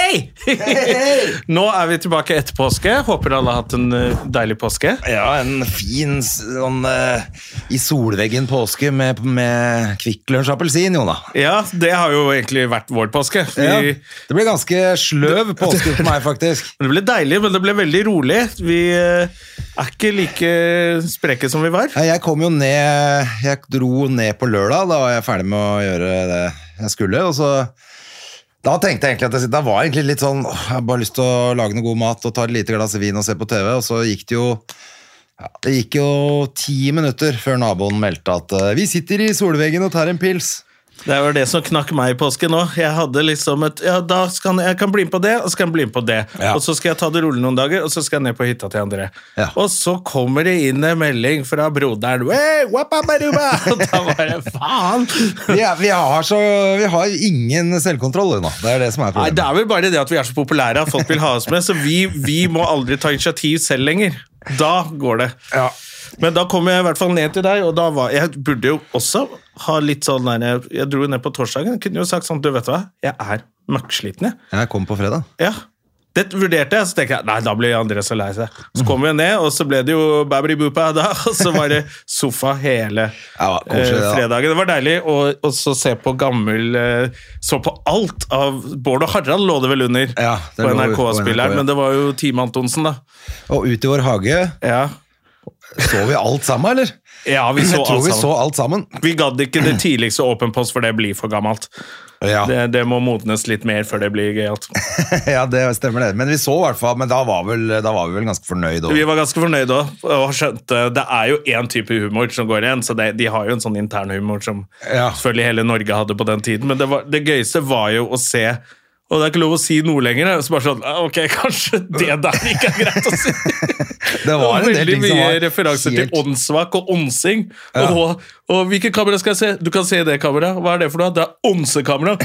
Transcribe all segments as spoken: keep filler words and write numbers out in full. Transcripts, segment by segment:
hei! Hei! Nå er vi tilbake etter påske. Håper alle har hatt en uh, deilig påske. Ja, en fin sånn uh, i solveggen påske med, med Kvikk Lunsj appelsin, Jona. Ja, det har jo egentlig vært vår påske. Vi, ja, det ble ganske sløv påske for meg, faktisk. Det ble deilig, men det ble veldig rolig. Vi uh, er ikke like spreke som vi var. Ja, jeg kom jo ned, jeg dro ned på lørdag, da var jeg ferdig med å gjøre det jeg skulle, og så da tenkte jeg egentlig at jeg, da var jeg egentlig litt sånn, jeg har bare lyst til å lage noe god mat og ta et lite glass vin og se på T V, og så gikk det jo ja, det gikk jo ti minutter før naboen meldte at uh, vi sitter i solveggen og tar en pils. Det var det som knakk meg i påsken nå. Jeg hadde liksom et, ja, da skal jeg kan bli med på det, og så skal jeg bli med på det. Ja. Og så skal jeg ta det rolig noen dager, og så skal jeg ned på hytta til André. Ja. Og så kommer det inn en melding fra broderen. Hey, og da var det, faen! Vi, er, vi, har så, vi har ingen selvkontroll nå. Det er det som er problemet. Nei, det er vel bare det at vi er så populære at folk vil ha oss med, så vi, vi må aldri ta initiativ selv lenger. Da går det. Ja. Men da kom jeg i hvert fall ned til deg, og da var, jeg burde jo også ha litt sånn der, jeg, jeg dro ned på torsdagen, jeg kunne jo sagt sånn, du vet hva, jeg er møkksliten, jeg. Jeg kom på fredag. Ja, det vurderte jeg, så tenker jeg, nei, da ble André så lei seg. Så kom jeg ned, og så ble det jo babri-bupa da, og så var det sofa hele ja, koselig, eh, fredagen. Det var deilig, og, og så se på gammel, eh, så på alt av Bård og Harald lå det vel under ja, det på N R K-spilleren, ja. Men det var jo Team Antonsen da. Og ut i vår hage. Ja. Så vi alt sammen, eller? Ja, vi så, jeg tror alt, vi sammen. så alt sammen. Vi gadd ikke det tidligste Open Post, for det blir for gammelt. Ja. Det, det må modnes litt mer før det blir gøyalt. Ja, det stemmer det. Men vi så i hvert fall, men da var, vel, da var vi vel ganske fornøyd også. Vi var ganske fornøyd også, og skjønte, det er jo en type humor som går igjen, så det, de har jo en sånn intern humor som ja. Selvfølgelig hele Norge hadde på den tiden, men det, var, det gøyeste var jo å se. Og det er ikke lov å si noe lenger, så bare sånn, ok, kanskje det der ikke er greit å si. Det var en del ting som var veldig mye referanser helt... til åndssvak og åndsing. Ja. Og, og hvilket kamera skal jeg se? Du kan se det kamera. Hva er det for noe? Det er åndsekamera.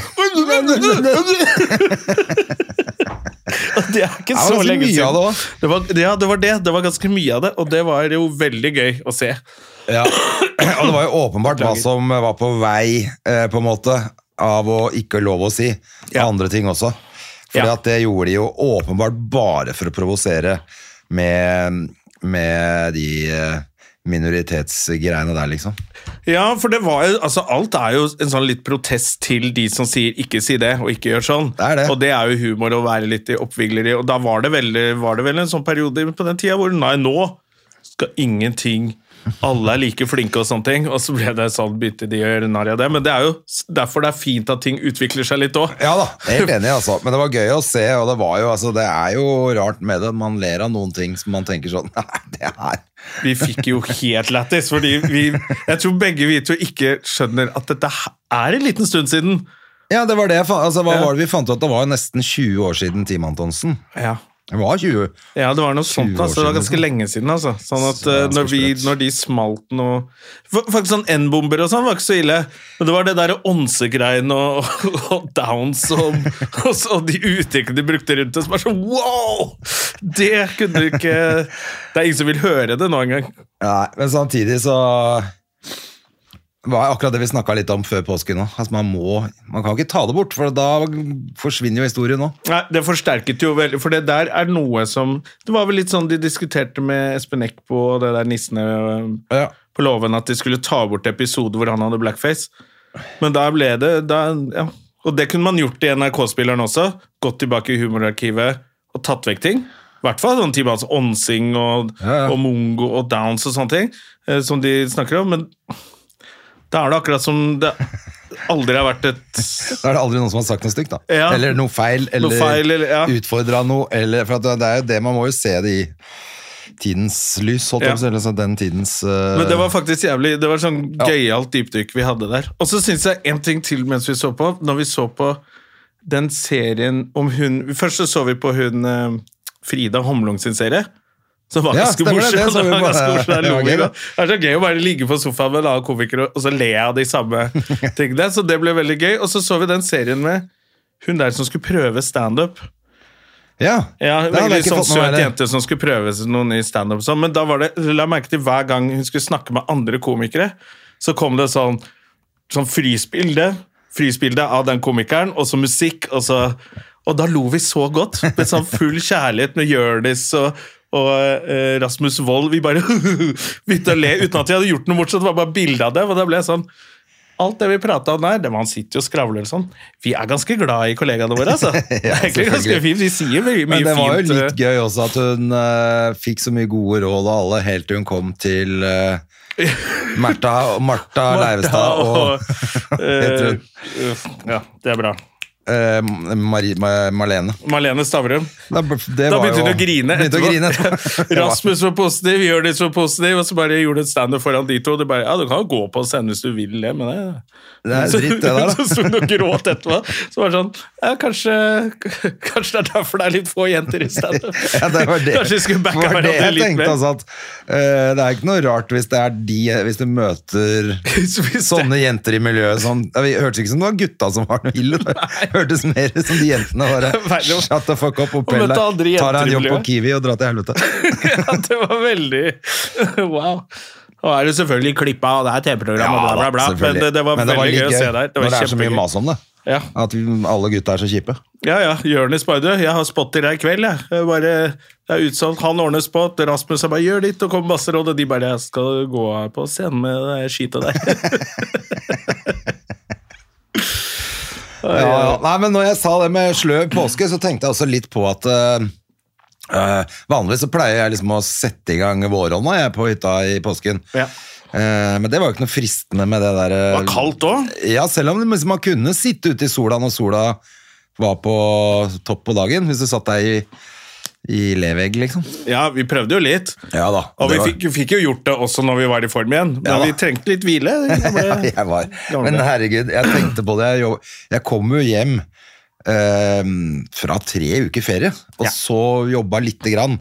Det er ikke så det lenge siden. Det, det var, ja, det var det. Det var ganske mye av det, og det var jo veldig gøy å se. Ja, og det var jo åpenbart hva som var på vei, eh, på en måte, av å ikke lov å si ja. Andre ting også. Fordi ja. At det gjorde de jo åpenbart bare for å provosere med, med de minoritetsgreiene der, liksom. Ja, for det var jo, altså alt er jo en sånn litt protest til de som sier ikke si det, og ikke gjør sånn. Det er det. Og det er jo humor å være litt i oppvigleri, og da var det, veldig, var det vel en sånn periode på den tida hvor nei, nå skal ingenting alle er like flinke og sånne ting, og så ble det sånn bytte de gjør narr av det, men det er jo derfor det er fint at ting utvikler seg litt også. Ja da, jeg er helt enig altså, men det var gøy å se, og det var jo, altså, det er jo rart med det, man ler av noen ting som man tenker sånn, nei, det er... Vi fikk jo helt lættis, fordi vi, jeg tror begge vi to ikke skjønner at dette er en liten stund siden. Ja, det var det, altså, hva ja. Var det vi fant ut at det var nesten tjue år siden Team Antonsen? Ja. Det var tjue. Ja, det var noe sånt, altså. Det var ganske lenge siden, altså. Sånn at uh, når, vi, når de smalt noe... Faktisk sånn N-bomber og sånn var ikke så ille. Men det var det der åndsegreien og, og, og downs og, og, og de uttrykkene de brukte rundt det, som var sånn, wow! Det kunne du ikke... Det er ingen som vil høre det nå engang. Nei, men samtidig så... Det var akkurat det vi snakket litt om før påsken nå. Altså man må, man kan ikke ta det bort, for da forsvinner jo historien nå. Nei, det forsterket jo veldig, for det der er noe som, det var vel litt sånn de diskuterte med Espen Eck på det der nissene ja. På loven, at de skulle ta bort episode hvor han hadde blackface. Men da ble det, da, ja. Og det kunne man gjort i N R K-spilleren også, gått tilbake i humorarkivet og tatt vekk ting. I hvert fall sånn type altså åndsing og, ja, ja. Og mongo og downs og sånne ting, eh, som de snakker om, men... Da er det akkurat som det aldri har vært et... Da er det aldri noen som har sagt noe stygt, da. Ja. Eller noe feil, eller, noe feil, eller ja. Utfordret noe, eller... For det er jo det, man må jo se det i tidens lys, holdt jeg på å si, eller så den tidens... Uh... Men det var faktisk jævlig, det var sånn ja. Gøyalt dypdykk vi hadde der. Og så synes jeg en ting til mens vi så på, når vi så på den serien om hun... Først så så vi på hun uh, Frida Homlung sin serie, så var ja, ganske morsom. Det, det, var ganske morsom. Det, var gøy, det er så gøy å bare ligge på sofaen med en annen komiker og så le av de samme tingene. Så det ble veldig gøy. Og så så vi den serien med hun der som skulle prøve stand-up. Ja. Ja, veldig sånn søt jente som skulle prøve noe ny stand-up. Men da var det, la merke til hver gang hun skulle snakke med andre komikere, så kom det sånn, sånn frysbilde frysbilde av den komikeren, og så musikk, og så og da lo vi så godt, med sånn full kjærlighet med Hjørdis og, og eh, Rasmus Wold. Vi bare begynte å le, uten at vi hadde gjort noe morsomt, det var bare bilde av det, og da ble jeg sånn, alt det vi pratet om der, det var han sitter jo og skravler sånn, vi er ganske glad i kollegaene våre, altså. Det er egentlig ganske fint, vi sier mye, mye fint. Men det var jo litt gøy også at hun uh, fikk så mye gode råd og alle, helt til hun kom til... Uh, Martha, Martha Leivestad og, og uh, ja, det er bra uh, Marie, Marlene Marlene Stavrum da, da begynte hun å grine, å grine Rasmus var positiv, Hjørdis var positiv og så bare gjorde et stand-up foran de to og det bare, ja du kan jo gå på scenen hvis du vil det men det, det er dritt det der da så stod hun og gråt etterpå så var det sånn, ja kanskje kanskje det er derfor det er litt få jenter i stand-up ja det var det, kanskje vi skulle backa hverandre litt mer jeg tenkte altså at uh, det er ikke noe rart hvis det er de, hvis du møter sånne jenter i miljøet sånn, det hørtes ikke som det var gutta som var noe ille det hørtes mer som de jentene bare shut the fuck up og pelle tar deg en jobb på Kiwi og dra til helvete ja, det var veldig wow og er det selvfølgelig klippet og det er T V-program og bla bla bla men det, det var men det veldig gøy å se der det var når det er så mye mas om det ja. At alle gutta er så kjipe ja ja, Jørnes bare du, jeg har spot i deg i kveld jeg, jeg bare, det er utsolgt, han ordner spot Rasmus har bare gjør ditt og kommer masse råd og de bare, jeg skal gå på scenen med det skitet der ja, ja. Nei, men når jeg sa det med sløv påske så tenkte jeg også litt på at uh, Uh, vanligvis så pleier jeg liksom å sette i gang våronna jeg på hytta i påsken ja. uh, men det var jo ikke noe fristende med det der uh, det var kaldt også ja, selv om liksom, man kunne sitte ute i sola når sola var på topp på dagen hvis du satt deg i, i levegg liksom ja, vi prøvde jo litt ja da og vi var... fikk, fikk jo gjort det også når vi var i form igjen men ja, vi trengte litt hvile ja, jeg var, men herregud jeg tenkte på det, jeg, jeg kom jo hjem Uh, fra tre uker ferie og ja. Så jobba litt grann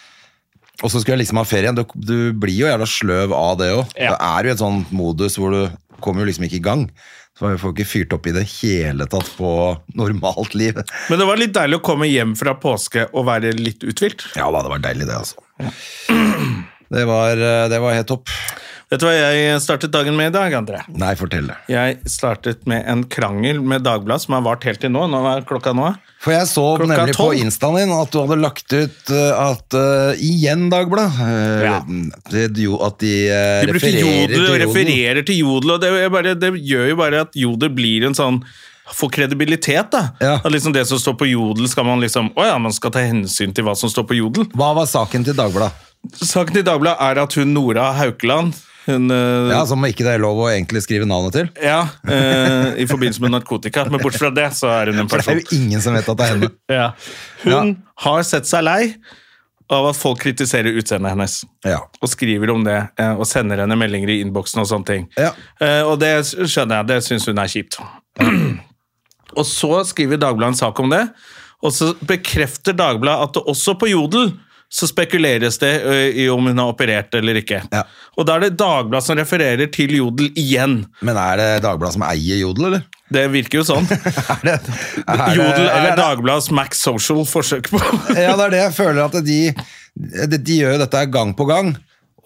og så skulle jeg liksom ha ferie du, du blir jo jævla sløv av det også ja. Det er jo et sånn modus hvor du kommer jo liksom ikke i gang så jeg får ikke fyrt opp i det hele tatt på normalt liv men det var litt deilig å komme hjem fra påske og være litt utvilt ja da, det var deilig det altså ja. det, var, det var helt topp vet du hva jeg startet dagen med i dag, André? Nei, fortell det. Jeg startet med en krangel med Dagbladet som har vart helt til nå. Nå er klokka nå. For jeg så klokka nemlig tolv. På Instaen din at du hadde lagt ut uh, at uh, igjen Dagbladet, uh, ja. det, at de, uh, de refererer, jodel, til jodel. refererer til jodel. Og det, bare, det gjør jo bare at jodel blir en sånn for kredibilitet da. Ja. At liksom det som står på jodel skal man liksom, åja, man skal ta hensyn til hva som står på jodel. Hva var saken til Dagbladet? Saken til Dagbladet er at hun Nora Haukeland Hun, uh, ja, som ikke det er lov å egentlig skrive navnet til. Ja, uh, i forbindelse med narkotika. Men bort fra det, så er hun en person. For det er jo ingen som vet at det er henne. ja. Hun ja. har sett seg lei av at folk kritiserer utseendet hennes. Ja. Og skriver om det, uh, og sender henne meldinger i innboksen og sånne ting. Ja. Uh, og det skjønner jeg, det synes hun er kjipt. Ja. Og så skriver Dagbladet en sak om det, og så bekrefter Dagbladet at det også på jodel så spekuleres det i om hun har operert eller ikke. Ja. Og da er det Dagbladet som refererer til jodel igjen. Men er det Dagbladet som eier jodel, eller? Det virker jo sånn. er det, er det, jodel er, er Dagbladets Max Social forsøk på. ja, det er det jeg føler at de, de, de gjør jo dette gang på gang.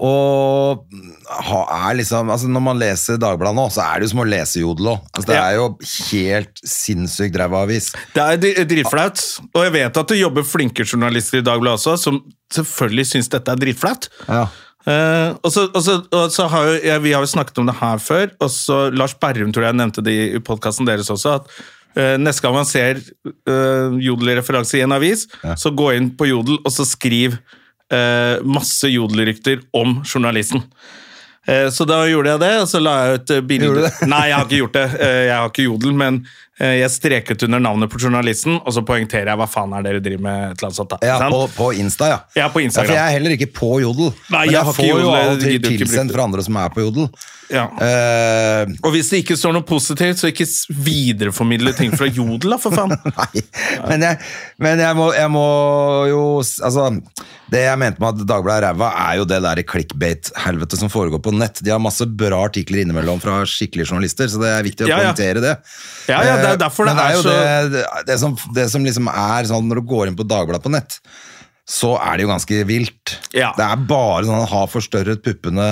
Og er liksom, altså når man leser Dagbladet nå, så er det jo som å lese jodel også. Altså det ja. Er jo helt sinnssykt drevavis. Det er dritflaut, og jeg vet at det jobber flinke journalister i Dagbladet også, som selvfølgelig synes dette er dritflaut. Ja. Uh, og så, og så, og så har jo, ja, vi har jo snakket om det her før, og så Lars Berrum tror jeg nevnte det i podcasten deres også, at uh, neste gang man ser uh, jodel-referanse i en avis, ja. Så gå inn på jodel, og så skriv Uh, masse jodelrykter om journalisten. Uh, så da gjorde jeg det, og så la jeg ut uh, bilde. Nei, jeg har ikke gjort det. Uh, jeg har ikke jodel, men uh, jeg streket under navnet på journalisten, og så poengterer jeg hva faen er dere driver med et eller annet sånt. Da. Ja, på, på Insta, ja. Ja, på Instagram. Ja, for jeg er heller ikke på jodel. Nei, jeg, jeg har får ikke jodel, jo av og til tilsendt ikke fra andre som er på jodel. Ja. Uh, og hvis det ikke står noe positivt, så ikke videreformidle ting fra jodel, da, for faen. Nei, men, jeg, men jeg, må, jeg må jo, altså, det jeg mente med at Dagbladet er ræva, er jo det der clickbait-helvete som foregår på nett. De har masse bra artikler innimellom fra skikkelige journalister, så det er viktig å ja, ja. Poengtere det. Ja, ja, det er derfor men det er, er jo så... det, det, som, det som liksom er sånn når du går inn på Dagbladet på nett, så er det jo ganske vilt. Ja. Det er bare sånn, han har forstørret puppene,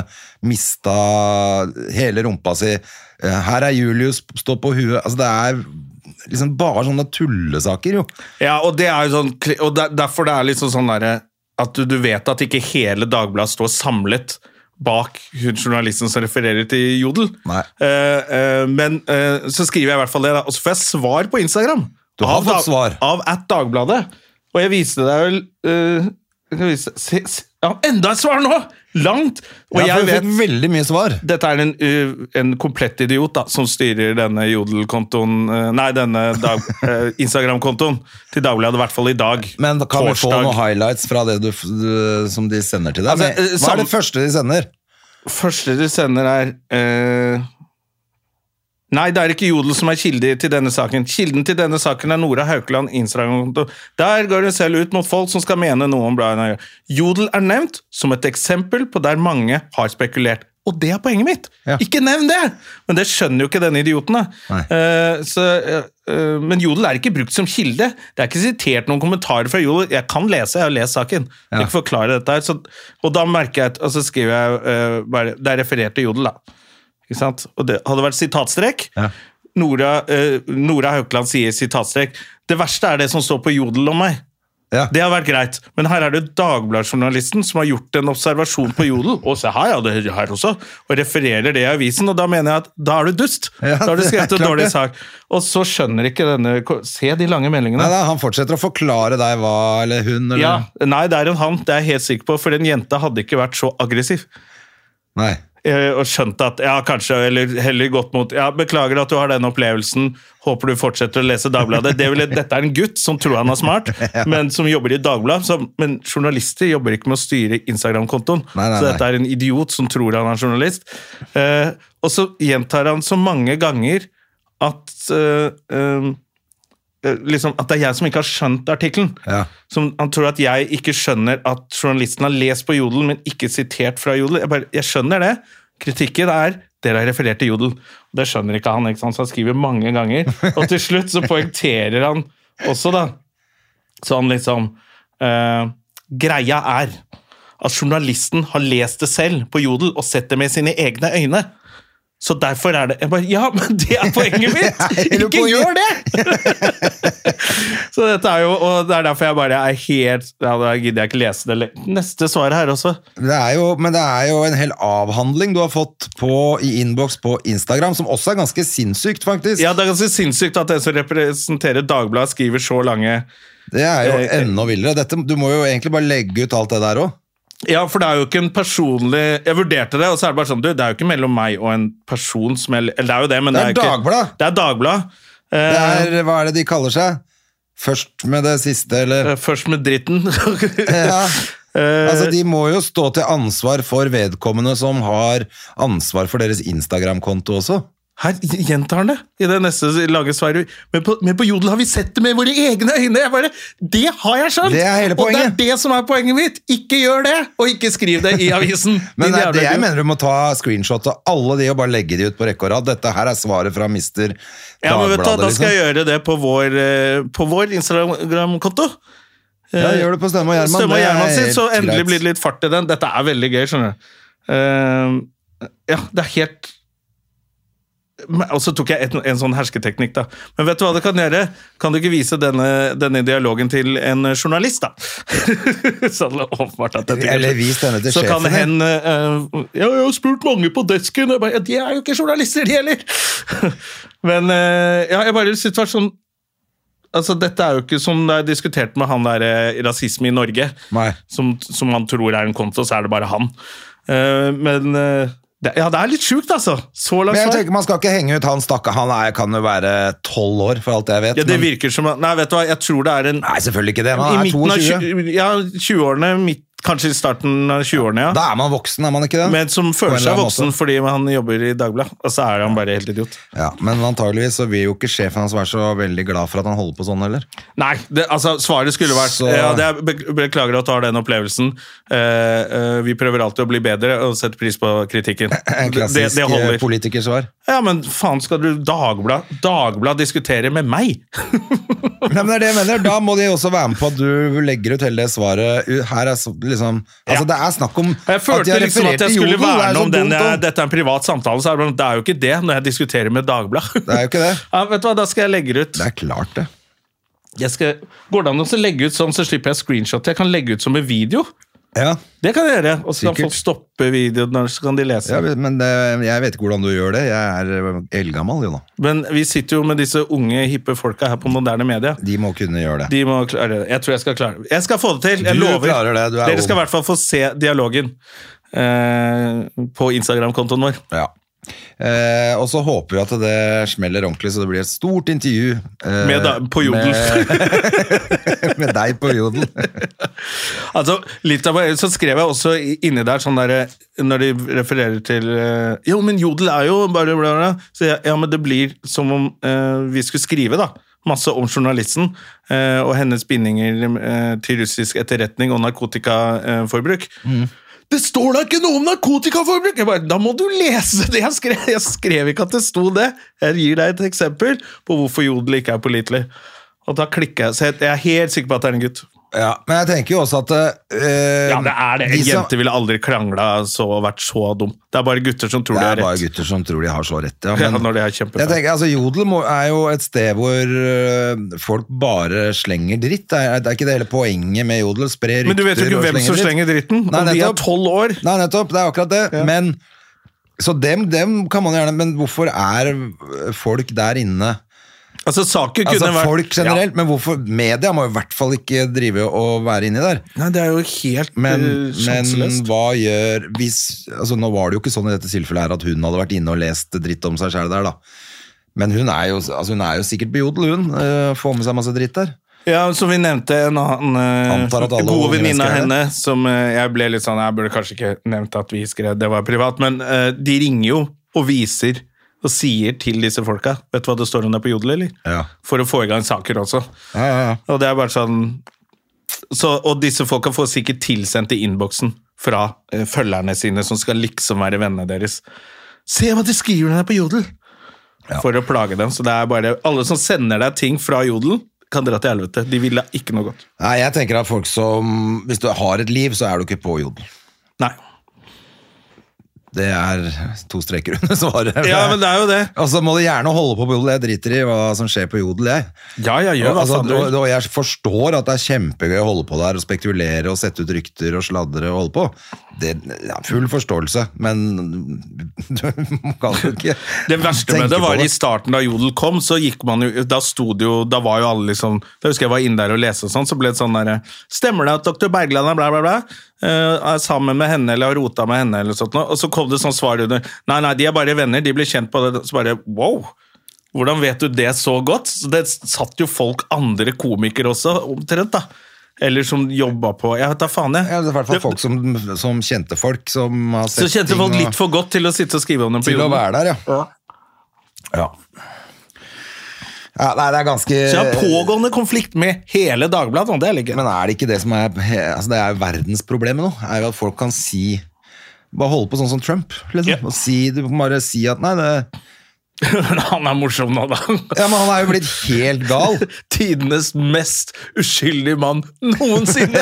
mistet hele rumpa si, her er Julius, stå på huet, altså det er liksom bare sånne tullesaker jo. Ja, og det er jo sånn, og der, derfor det er litt sånn der, at du, du vet at ikke hele Dagbladet står samlet bak journalisten som refererer til Jodel. Nei. Uh, uh, men uh, så skriver jeg i hvert fall det da, og så får jeg svar på Instagram. Du har av, fått svar. Av at Dagbladet. Og jeg viste deg vel uh, jeg kan vise, se, se, ja, enda et svar nå! Langt! Og ja, jeg vet, fikk veldig mye svar. Dette er en, uh, en komplett idiot da, som styrer denne Jodel-kontoen, uh, nei, denne dag, uh, Instagram-kontoen til Dagbladet, i hvert fall i dag. Men kan torsdag. Vi få noen highlights fra det du, du, som de sender til deg? Altså, uh, Hva er det første de sender? Første de sender er... Uh, Nei, det er ikke Jodel som er kilde til denne saken. Kilden til denne saken er Nora Haukeland, Instagram-konto. Der går hun selv ut mot folk som skal mene noe om bladet. Jodel er nevnt som et eksempel på der mange har spekulert. Og det er poenget mitt! Ja. Ikke nevn det! Men det skjønner jo ikke denne idioten. Uh, så, uh, men Jodel er ikke brukt som kilde. Det er ikke sitert noen kommentarer fra Jodel. Jeg kan lese, jeg har lest saken. Ja. Jeg kan forklare dette her. Så, og da merker jeg, og så skriver jeg uh, bare, det er referert til Jodel da. Ikke sant? Og det hadde vært sitatstrek. Ja. Nora, uh, Nora Haukeland sier sitatstrek. Det verste er det som står på Jodel om meg. Ja. Det har vært greit. Men her er det Dagbladet-journalisten som har gjort en observasjon på Jodel, og se her, ja, det er her også, og refererer det i avisen, og da mener jeg at da er du dust. Ja, da har du skrevet en dårlig sak. Og så skjønner ikke denne... Se de lange meldingene. Nei, da, han fortsetter å forklare deg hva, eller hun, eller... Ja, nei, det er en han, det er jeg helt sikker på, for en jente hadde ikke vært så aggressiv. Nei. Og skjønt at, ja, kanskje, eller heller gått mot, ja, beklager at du har den opplevelsen, håper du fortsetter å lese Dagbladet. Det vil, dette er en gutt som tror han er smart, ja. Men som jobber i Dagbladet, så, men journalister jobber ikke med å styre Instagram-kontoen, nei, nei, så dette er en idiot som tror han er journalist. Eh, og så gjentar han så mange ganger at... Eh, eh, liksom, at det er jeg som ikke har skjønt artiklen. Ja. Som, han tror at jeg ikke skjønner at journalisten har lest på Jodel, men ikke sitert fra Jodel. Jeg, bare, jeg skjønner det. Kritikken er, dere har referert til Jodel. Det skjønner ikke han, ikke sant? Så han skriver mange ganger. Og til slutt så poengterer han også da, sånn liksom, uh, greia er at journalisten har lest det selv på Jodel og sett det med sine egne øyne. Så derfor er det... Jeg bare, ja, men det er poenget mitt! Ikke gjør det! Så dette er jo... Og det er derfor jeg bare er helt... Ja, da gidder jeg ikke lese det. Neste svar her også. Det er jo, men det er jo en hel avhandling du har fått på, i inbox på Instagram, som også er ganske sinnssykt, faktisk. Ja, det er ganske sinnssykt at den som representerer Dagbladet skriver så lange... Det er jo eh, enda vildere. Dette, du må jo egentlig bare legge ut alt det der også. Ja, for det er jo ikke en personlig... Jeg vurderte det, og så er det bare sånn, du, det er jo ikke mellom meg og en person som er... Eller det er jo det, men det er, det er Dagblad. Ikke, det er Dagblad. Det er, hva er det de kaller seg? Først med det siste, eller? Først med dritten. Ja, altså de må jo stå til ansvar for vedkommende som har ansvar for deres Instagram-konto også. Her gjentar han det i det neste lange svaret. Men på, men på Jodel har vi sett det med våre egne øyne. Jeg bare, det har jeg skjønt! Det er hele poenget. Og det er det som er poenget mitt. Ikke gjør det, og ikke skriv det i avisen. Men det er det jeg mener du må ta screenshot av alle de og bare legge de ut på rekke og rad. Dette her er svaret fra mister Dagbladet. Ja, men vet du, da liksom. skal jeg gjøre det på vår, på vår Instagram-konto. Ja, gjør det på Stemme og Gjerman. Stemme og Gjerman sitt, så endelig blir det litt fart i den. Dette er veldig gøy, skjønner du. Uh, ja, det er helt... Og så tok jeg en, en sånn hersketeknikk da. Men vet du hva det kan gjøre? Kan du ikke vise denne, denne dialogen til en journalist da? Så åpenbart at det Eller vis denne til så sjefen. Så kan hen uh, ja, jeg har spurt mange på desken. Jeg bare, ja, de er jo ikke journalister, de heller. Men uh, ja, jeg bare synes det var sånn. Altså, dette er jo ikke som det er diskutert med han der uh, rasisme i Norge. Nei. Som, som man tror er en konto, så er det bare han. Uh, men... Uh, Ja, det er litt sjukt, altså. Så langt. Men jeg tenker, man skal ikke henge ut han stakke. Han er, kan jo være tolv år, for alt jeg vet. Ja, det men... virker som... Nei, vet du hva, jeg tror det er en... Nei, selvfølgelig ikke det, men han er tjueto. Ja, tjue-årene, midt, Kanskje i starten av tjueårene, ja. Da er man voksen, er man ikke det? Men som føler seg voksen måte. Fordi han jobber i Dagbladet, og så er han bare helt idiot. Ja, men antageligvis så vil jo ikke sjefen hans være så veldig glad for at han holder på sånn, eller? Nei, det, altså svaret skulle vært, så... ja, det er, beklager at du har den opplevelsen. Uh, uh, vi prøver alltid å bli bedre og sette pris på kritikken. En klassisk det, det politikersvar. Ja, men faen skal du Dagblad, Dagblad diskutere med meg? Nei, men det er det jeg mener. Da må de også være med på at du legger ut hele det svaret. Her er så, liksom, altså ja. Det er snakk om jeg følte at liksom at jeg skulle verne om den jeg, dette er en privat samtale, så er det, det er jo ikke det når jeg diskuterer med Dagbladet. Det er jo ikke det. Ja, vet du hva, da skal jeg legge ut. Det er klart det. Jeg skal, går det an å legge ut sånn, så slipper jeg screenshot. Jeg kan legge ut som en video. Ja. Det kan jeg gjøre, og så kan folk stoppe videoen, så kan de lese. Ja, men det, jeg vet ikke hvordan du gjør det. Jeg er eldgammel, jo nå. Men vi sitter jo med disse unge, hippe folka her på moderne media. De må kunne gjøre det. De må klare det. Jeg tror jeg skal klare det. Jeg skal få det til, jeg du lover. Klarer det, du er Dere skal i hvert fall få se dialogen eh, på Instagram-kontoen vår. Ja. Eh, og så håper vi at det smeller ordentlig, så det blir et stort intervju eh, med da, på Jodel med, med deg på Jodel. Altså, litt av, så skrev jeg også inni der sånn der, når de refererer til uh, jo, men Jodel er jo bare bla bla, så jeg, ja, men det blir som om uh, vi skulle skrive da masse om journalisten uh, og hennes bindinger uh, til russisk etterretning og narkotikaforbruk. Uh, mm. Det står da ikke noe om narkotikaforbruk! Jeg bare, da må du lese det jeg skrev. Jeg skrev ikke at det sto det. Jeg gir deg et eksempel på hvorfor Jodel ikke er pålitelig. Og da klikker jeg, så jeg er helt sikker på at det er en gutt. Ja, men jeg tenker jo også at uh, ja, det er det. En de jente som... ville aldri krangla så og vært så dum. Det er bare gutter som tror de har rett. Det er bare gutter som tror de har så rett, ja. Men ja, når de er kjempebra. Jeg tenker, altså, Jodel må, er jo et sted hvor uh, folk bare slenger dritt. Det er, det er ikke det hele poenget med Jodel. Spre rykter. Men du vet jo ikke hvem som slenger dritten. Nei, de er tolv år. Nei, nettopp. Det er akkurat det. Ja. Men, så dem, dem kan man gjerne, men hvorfor er folk der inne... Altså, saker kunne altså vært... folk generelt, ja. Men hvorfor media må i hvert fall ikke drive og være inni der. Nei, det er jo helt men, sjanseløst. Men hva gjør hvis, altså nå var det jo ikke sånn i dette tilfellet her at hun hadde vært inne og lest dritt om seg selv der da. Men hun er jo, altså hun er jo sikkert på Jodel, hun, uh, får med seg masse dritt der. Ja, som vi nevnte, en annen uh, god venninne av henne, som uh, jeg ble litt sånn, jeg burde kanskje ikke nevnt at vi skrev, det var privat, men uh, de ringer jo og viser og sier til disse folka, vet du hva det står om det på Jodel, eller? Ja. For å få i gang saker også. Ja, ja, ja. Og det er bare sånn, så, og disse folka får sikkert tilsendt i inboxen fra eh, følgerne sine, som skal liksom være vennene deres. Se hva de skriver der på Jodel! Ja. For å plage dem, så det er bare, alle som sender deg ting fra Jodel, kan dra til helvete. De vil da ikke noe godt. Nei, jeg tenker at folk som, hvis du har et liv, så er du ikke på Jodel. Nei. Det er to streker under svaret. Ja, men det er jo det. Og så må du gjerne holde på på Jodel. Jeg driter i hva som skjer på Jodel, jeg. Ja, jeg gjør altså, og, og jeg forstår at det er kjempegøy å holde på der og spekulere og sette ut rykter og sladre og holde på. Det er ja, full forståelse, men du kan jo ikke det verste med det var det. I starten da Jodel kom, så gikk man jo, da stod det jo, da var jo alle liksom, da husker jeg var inne der og lese og sånn, så ble det sånn der, stemmer det at doktor Bergland er bla bla bla, er sammen med henne eller har rota med henne eller sånt, og så kom det sånn svar under, nei, nei, de er bare venner, de ble kjent på det, så bare, wow, hvordan vet du det så godt? Så det satt jo folk, andre komikere også, omtrent da, eller som jobbet på, jeg vet da faen jeg. Ja, det er i hvert fall folk som, som kjente folk, som har sett ting. Så kjente folk litt for godt til å sitte og skrive om dem på Jodel. Til å være der, ja. Ja. Ja. Ja, nei, det er ganske... Så jeg har pågående konflikt med hele Dagbladet, det er like. Men er det ikke det som er, altså det er jo verdensproblemet nå, er jo at folk kan si, bare holde på sånn som Trump, liksom, yeah. Og si, du kan bare si at, nei, det... Han er morsom nå, da. Ja, men han er jo blitt helt gal. Tidenes mest uskyldige mann noensinne.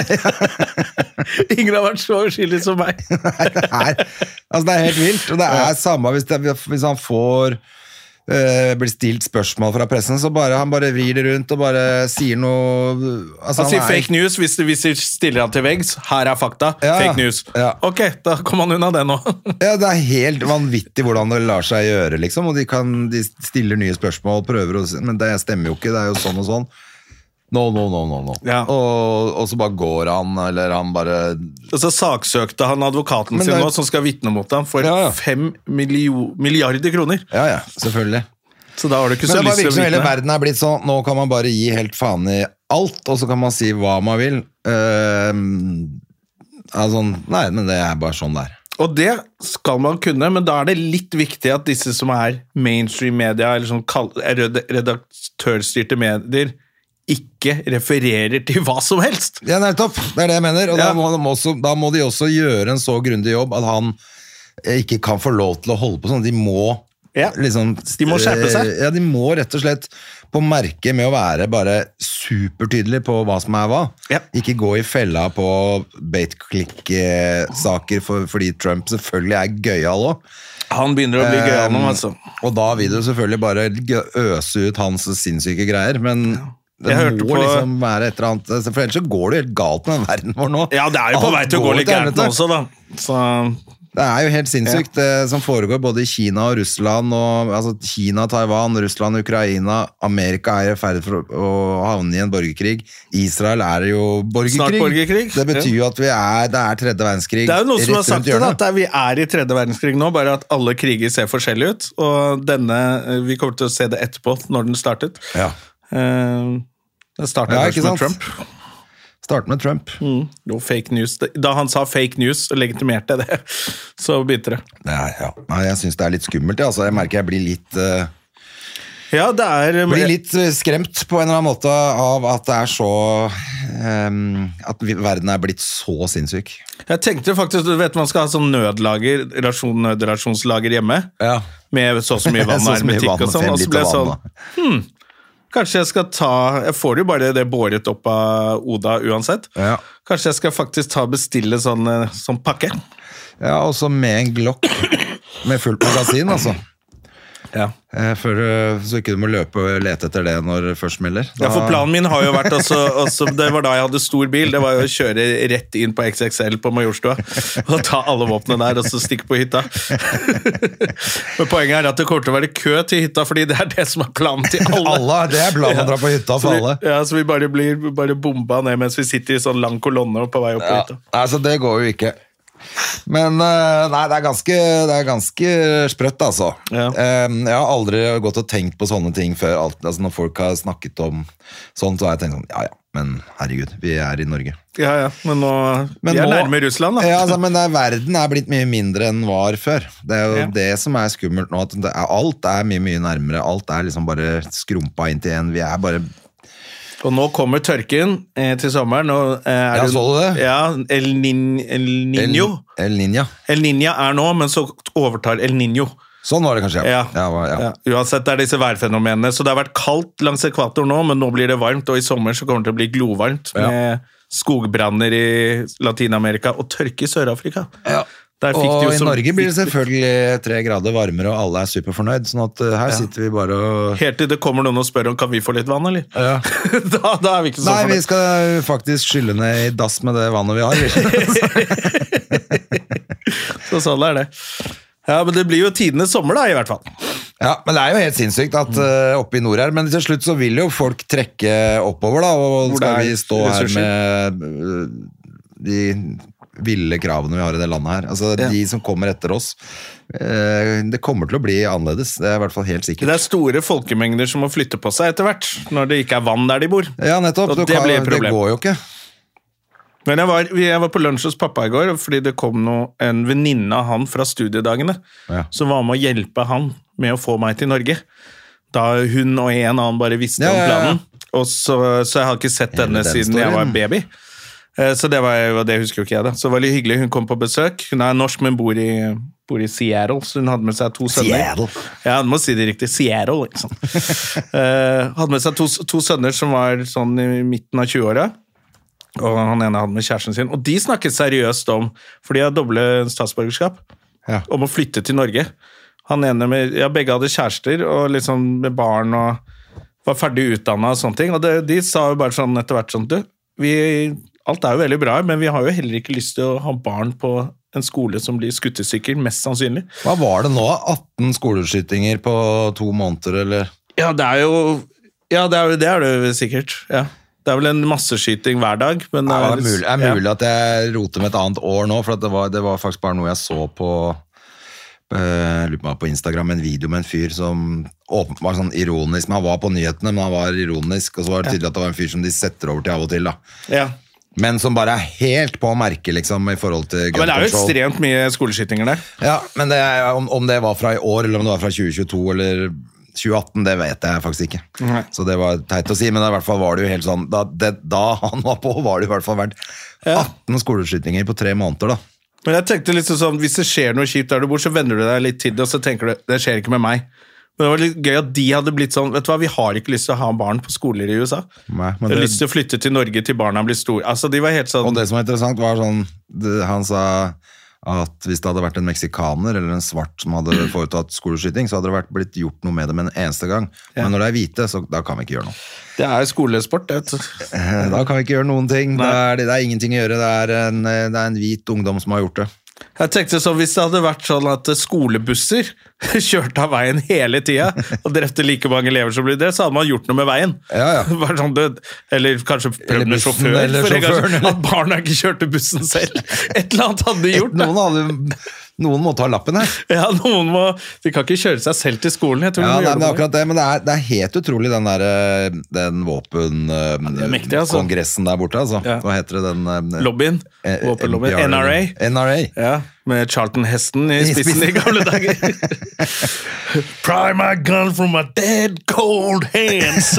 Ingen har vært så uskyldig som meg. Nei, nei, altså det er helt vilt, og det er samme hvis, det, hvis han får... Uh, blir stilt spørsmål fra pressen, så bare, han bare vrir det rundt og bare sier noe altså, Han sier han er... fake news hvis de stiller han til veggs. Her er fakta, ja, fake news. Ja. Ok, da kommer han unna det nå. Ja, det er helt vanvittig hvordan det lar seg gjøre, liksom. Og de, kan, de stiller nye spørsmål, prøver å, men det stemmer jo ikke, det er jo sånn og sånn. No, no, no, no, no. Ja. Og, og så bare går han, eller han bare... Og så saksøkte han advokaten sin nå, som skal vitne mot ham, for ja, ja. fem millio, milliarder kroner. Ja, ja, selvfølgelig. Så da har du ikke så lyst til å vitne. Men det er bare virkelig som hele verden er blitt sånn, nå kan man bare gi helt faen i alt, og så kan man si hva man vil. Uh, Altså, nei, men det er bare sånn der. Og det skal man kunne, men da er det litt viktig at disse som er mainstream media, eller sånn redaktørstyrte medier, ikke refererer til hva som helst. Ja, nettopp. Det er det jeg mener. Og ja. da, må de også, da må de også gjøre en så grundig jobb at han ikke kan få lov til å holde på sånn. De må ja. liksom... De må skjerpe seg. Ja, de må rett og slett på merket med å være bare supertydelig på hva som er hva. Ja. Ikke gå i fella på bait-klikk-saker for, fordi Trump selvfølgelig er gøyal også. Han begynner å bli gøyal nå, altså. Og da vil du selvfølgelig bare øse ut hans sinnssyke greier, men... Det må på... liksom være et eller annet, for ellers så går det helt galt med den verden vår nå. Ja, det er jo på vei til å gå litt gærent nå også, da. Så... Det er jo helt sinnssykt ja. det som foregår både i Kina og Russland, og, altså Kina, Taiwan, Russland, Ukraina, Amerika er i ferd for å havne i en borgerkrig. Israel er jo borgerkrig. Snart borgerkrig. Det betyr jo at vi er, det er tredje verdenskrig. Det er jo noen som har sagt det, at vi er i tredje verdenskrig nå, bare at alle kriger ser forskjellig ut, og denne, vi kommer til å se det etterpå når den startet. Ja. Uh, det startet ja, kanskje med Trump. Start med Trump. Mm, no fake news. Da han sa fake news og legitimerte det, så begynte det. Nei, ja. Nei, jeg synes det er litt skummelt. Altså. Jeg merker jeg blir litt... Uh, ja, det er... Blir litt skremt på en eller annen måte av at det er så... Um, at verden er blitt så sinnssyk. Jeg tenkte faktisk, du vet man skal ha sånn nødlager, rasjon, nødrasjonslager hjemme, ja. Med så så mye vann og hermetikk og sånn, og så ble jeg sånn... Hmm, kanskje jeg skal ta, jeg får jo bare det båret opp av Oda uansett, ja. Kanskje jeg skal faktisk ta bestille sånn, sånn pakke. Ja, også med en Glock, med fullt magasin altså. Ja. For, så ikke du må løpe og lete etter det når det først smeller. Da... Ja, for planen min har jo vært også, også, det var da jeg hadde stor bil, det var jo å kjøre rett inn på X X L på Majorstua og ta alle våpnene der og så stikke på hytta. Men poenget er at det kommer til å være kø til hytta, fordi det er det som er planen til alle. Alle, det er planen å dra på hytta for alle. Ja, så vi bare blir bare bomba ned mens vi sitter i sånn lang kolonne på vei opp på ja. hytta. Altså, det går jo ikke. Men nei, det er ganske, det er ganske sprøtt altså ja. Jeg har aldri gått og tenkt på sånne ting før alt, altså når folk har snakket om sånt, så har jeg tenkt sånn, ja ja, men herregud, vi er i Norge. Ja ja, men nå, men vi er nå, nærmere Russland da. Ja, altså, men det er, verden er blitt mye mindre enn var før. Det er jo ja. Det som er skummelt nå, at det er, alt er mye mye nærmere, alt er liksom bare skrumpa inn til en, vi er bare... Og nå kommer tørken eh, til sommeren. Og, eh, er ja, så du det? Ja, El, Nin, El Niño. El, El Niña. El Niña er nå, men så overtar El Niño. Sånn var det kanskje, ja. Ja. Ja, ja. Ja. Uansett er disse værfenomenene. Så det har vært kaldt langs ekvator nå, men nå blir det varmt, og i sommer så kommer det til å bli glovarmt ja. Med skogbranner i Latinamerika og tørke i Sør-Afrika. Ja. Og i Norge blir det selvfølgelig tre grader varmere, og alle er superfornøyd, sånn at uh, her ja. Sitter vi bare og... Helt til det kommer noen og spør om kan vi få litt vann, eller? Ja. da, da er vi ikke så Nei, fornøyd. Vi skal faktisk skylle ned i dass med det vannet vi har. Så sånn er det. Ja, men det blir jo tidenes sommer da, i hvert fall. Ja, men det er jo helt sinnssykt at uh, oppe i nord her, men til slutt så vil jo folk trekke oppover da, og skal vi stå her med uh, de... ville kravene vi har i det landet her. Altså, ja. De som kommer etter oss, eh, det kommer til å bli annerledes. Det er i hvert fall helt sikkert. Det er store folkemengder som må flytte på seg etter hvert, når det ikke er vann der de bor. Ja, nettopp. Det, kan, det går jo ikke. Men jeg var, jeg var på lunsj hos pappa i går, fordi det kom noe, en venninne av han fra studiedagene, ja. Som var med å hjelpe han med å få meg til Norge. Da hun og en annen bare visste ja, om planen. Ja, ja. Og så, så jeg har ikke sett denne siden storyen. Jeg var en baby. Så det var det husker jo ikke jeg da. Så det var litt hyggelig, hun kom på besøk. Hun er norsk, men bor i, bor i Seattle, så hun hadde med seg to sønner. Seattle? Ja, du må si det riktig. Seattle, liksom. uh, hadde med seg to, to sønner som var sånn i midten av tjue-åra, og han ene hadde med kjæresten sin. Og de snakket seriøst om, for de har doble statsborgerskap, ja. Om å flytte til Norge. Han ene med, ja, begge hadde kjærester, og liksom med barn, og var ferdig utdannet og sånne ting. Og det, de sa jo bare sånn etter hvert sånn, du, vi... Alt er jo veldig bra, men vi har jo heller ikke lyst til å ha barn på en skole som blir skutt i stykker, mest sannsynlig. Hva var det nå? atten skoleskytinger på to måneder, eller? Ja, det er jo... Ja, det er, det er det sikkert, ja. Det er vel en masseskyting hver dag, men... Ja, det er mulig, er mulig ja. At jeg roter med et annet år nå, for det var, det var faktisk bare noe jeg så på... Uh, på Instagram, en video med en fyr som åpent var sånn ironisk, men han var på nyhetene, men han var ironisk, og så var det tydelig at det var en fyr som de setter over til av og til da. Ja. Men som bare er helt på å merke, liksom, i forhold til gun control. Men det er jo control. ekstremt mye skoleskytinger der. Ja, men det er, om, om det var fra i år, eller om det var fra tjue tjueto, eller tjue atten, det vet jeg faktisk ikke. Nei. Så det var teit å si, men i hvert fall var det jo helt sånn, da, det, da han var på, var det i hvert fall vært atten skoleskytinger på tre måneder, da. Men jeg tenkte litt sånn, hvis det skjer noe kjipt der du bor, så vender du deg litt til det, og så tenker du, det skjer ikke med meg. Men det var litt gøy at de hadde blitt sånn, vet du hva, vi har ikke lyst til å ha barn på skoler i U S A. Nei, men Vi har det, lyst til å flytte til Norge til barna blir store. Altså, de var helt sånn... og det som var interessant var sånn, det, han sa at hvis det hadde vært en meksikaner eller en svart som hadde foretatt skoleskyting, så hadde det vært blitt gjort noe med det med en eneste gang. Ja. Men når det er hvite, så da kan vi ikke gjøre noe. Det er skolesport, det. Da kan vi ikke gjøre noen ting. Det er, det er ingenting å gjøre. Det er, en, det er en hvit ungdom som har gjort det. Jeg tenkte så hvis det hadde vært sånn at skolebusser kjørte av veien hele tiden og drepte like mange elever som ble det, så hadde man gjort noe med veien. Ja, ja. Sånn det, eller kanskje prøvd med sjåfør, eller for sjåføren, kanskje, at barna ikke kjørte bussen selv. Et eller annet hadde de gjort. Et, noen, hadde, noen må ta lappen her. Ja, noen må, de kan ikke kjøre seg selv til skolen. Jeg tror ja, de nei, må men det er akkurat det, men det er, det er helt utrolig den der, den våpen ja, mektig, altså. Kongressen der borte, altså. Ja. Hva heter det den? Lobbyen, våpenlobbyen, N R A. N R A. Ja, med Charlton Heston i spissen i gamle dager. Pry my gun from my dead cold hands.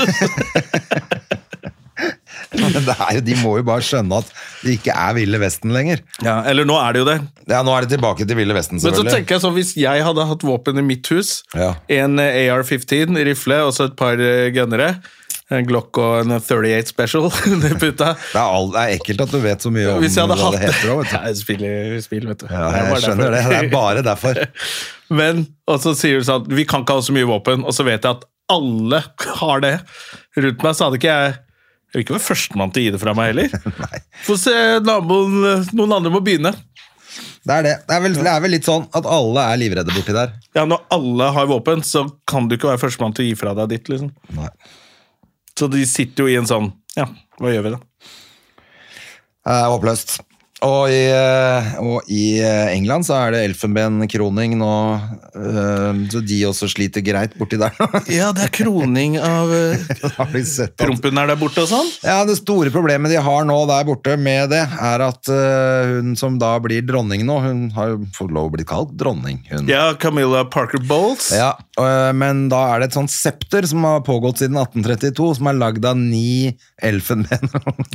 Men det er jo, de må jo bare skjønne at det ikke er Ville Vesten lenger. Ja, eller nå er det jo det. Ja, nå er det tilbake til Ville Vesten, selvfølgelig. Men så tenker jeg sånn, hvis jeg hadde hatt våpen i mitt hus, ja. en A R femten rifle, og så et par gunnere, en Glock og en trettioåtte Special, det putta. Det er, all, det er ekkelt at du vet så mye om hvis jeg hadde hva hatt det heter også, vet du. Ja, jeg spiller spill, vet du. Ja, jeg skjønner det, det er bare derfor. Men, og så sier du sånn, vi kan ikke ha så mye våpen, og så vet jeg at alle har det rundt meg, så hadde ikke jeg Jeg vil ikke være førstemann til å gi det fra meg heller. Nei. Få se, naboen, noen andre må begynne. Det er det. Det er, vel, det er vel litt sånn at alle er livredde borti der. Ja, når alle har våpen, så kan du ikke være førstemann til å gi fra deg ditt, liksom. Nei. Så de sitter jo i en sånn, ja, hva gjør vi da? Det er håpløst. Og i, og i England så er det elfenbenkroning nå, så de også sliter greit borti der. Ja, det er kroning av Har de sett at, prompen er der borte og sånn? Ja, det store problemet de har nå der borte med det, er at uh, hun som da blir dronning nå, hun har jo fått lov å bli kalt dronning. Hun. Ja, Camilla Parker Bowles. Ja, uh, men da er det et sånt septer som har pågått siden atten trettito, som er lagd av ni elfenben.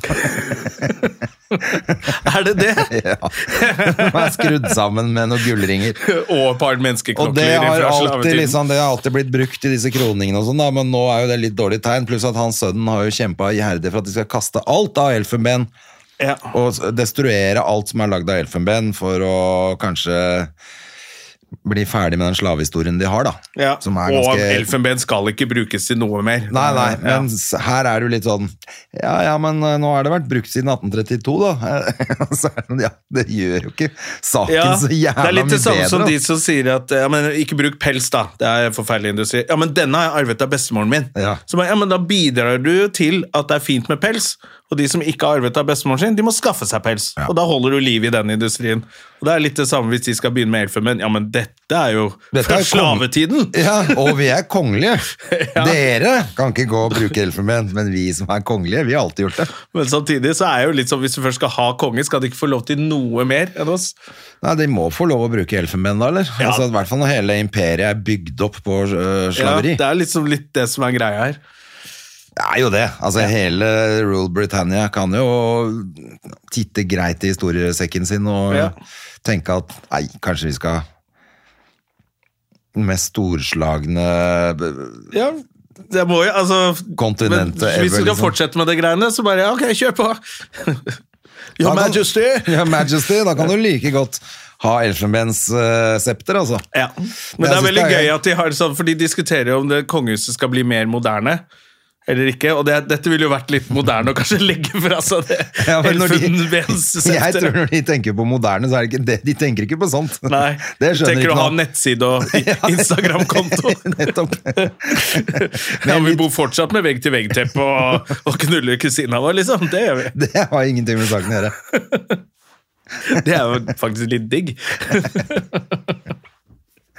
Er det det? Ja, de er skrudd sammen med noen gullringer. Og et par menneskeknokler. Og det har, fra alltid, slavetiden. liksom, det har alltid blitt brukt i disse kroningene og sånn, da, men nå er jo det litt dårlig tegn, pluss at hans sønnen har jo kjempet iherdig for at de skal kaste alt av elfenben, Ja. og destruere alt som er lagd av elfenben, for å kanskje bli ferdig med den slavehistorien de har, da. Ja. Som er Og ganske... elfenben skal ikke brukes til noe mer. Nei, nei, Ja. men her er det jo litt sånn, ja, ja, men nå har det vært brukt siden atten trettito, da. Så er det, ja, det gjør jo ikke saken Ja, så jævla mye bedre. det er litt det samme som da. de som sier at ja, men ikke bruk pels da, det er forferdelig industri. Ja, men denne har jeg arvet av bestemoren min. Ja. Så bare, ja, men da bidrar du til at det er fint med pels, og de som ikke har arvet av bestemoren sin, de må skaffe seg pels. Ja. Og da holder du liv i den industrien. Og det er litt det samme hvis de skal begynne med elfenben. Ja, men dette er jo Dette fra er kong- slavetiden. Ja, og vi er kongelige. Ja. Dere kan ikke gå og bruke elfenben, men vi som er kongelige, vi har alltid gjort det. Men samtidig så er jo litt sånn, hvis du først skal ha konge, skal de ikke få lov til noe mer enn oss. Nei, de må få lov å bruke elfenben da, eller? Ja. Altså, i hvert fall når hele imperiet er bygd opp på uh, slaveri. Ja, det er liksom litt det som er greia her. Det er jo det. Altså, hele Rule Britannia kan jo titte greit i historiesekken sin og Ja. tenke at, nei, kanskje vi skal den mest storslagne Ja, det må jo, altså... kontinentet Men hvis vi skal fortsette med det greiene, så bare, ja, ok, kjør på. Your Da kan- Majesty. Ja, Majesty, da kan du like godt ha elfenbens uh, septer, altså. Ja, men, Men det jeg er synes veldig det er- gøy at de har sånn, for de diskuterer jo om det kongehuset skal bli mer moderne, eller ikke, og det, dette ville jo vært litt moderne å kanskje legge fra seg det Ja, men når de- elfenbens Jeg tror septer. når de tenker på moderne, så er det ikke det. De tenker ikke på sånt. Nei, Det skjønner tenker ikke du å ha noe. nettside og i- Instagram-konto. Nettopp. Ja, vi bor fortsatt med vegg-til-vegg-teppe og, og knuller kusina vår, liksom. Det gjør vi. Det har ingenting med saken å gjøre. Det er jo faktisk litt digg.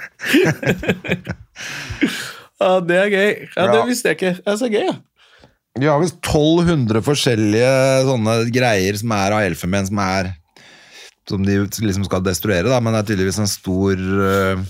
Ja, det er gøy. Ja, det Ja. visste jeg ikke. Det er så gøy, ja. Vi har vel tolv hundre forskjellige sånne greier som er av elfenben, som er som de liksom skal destruere, da, men det er tydeligvis en stor uh,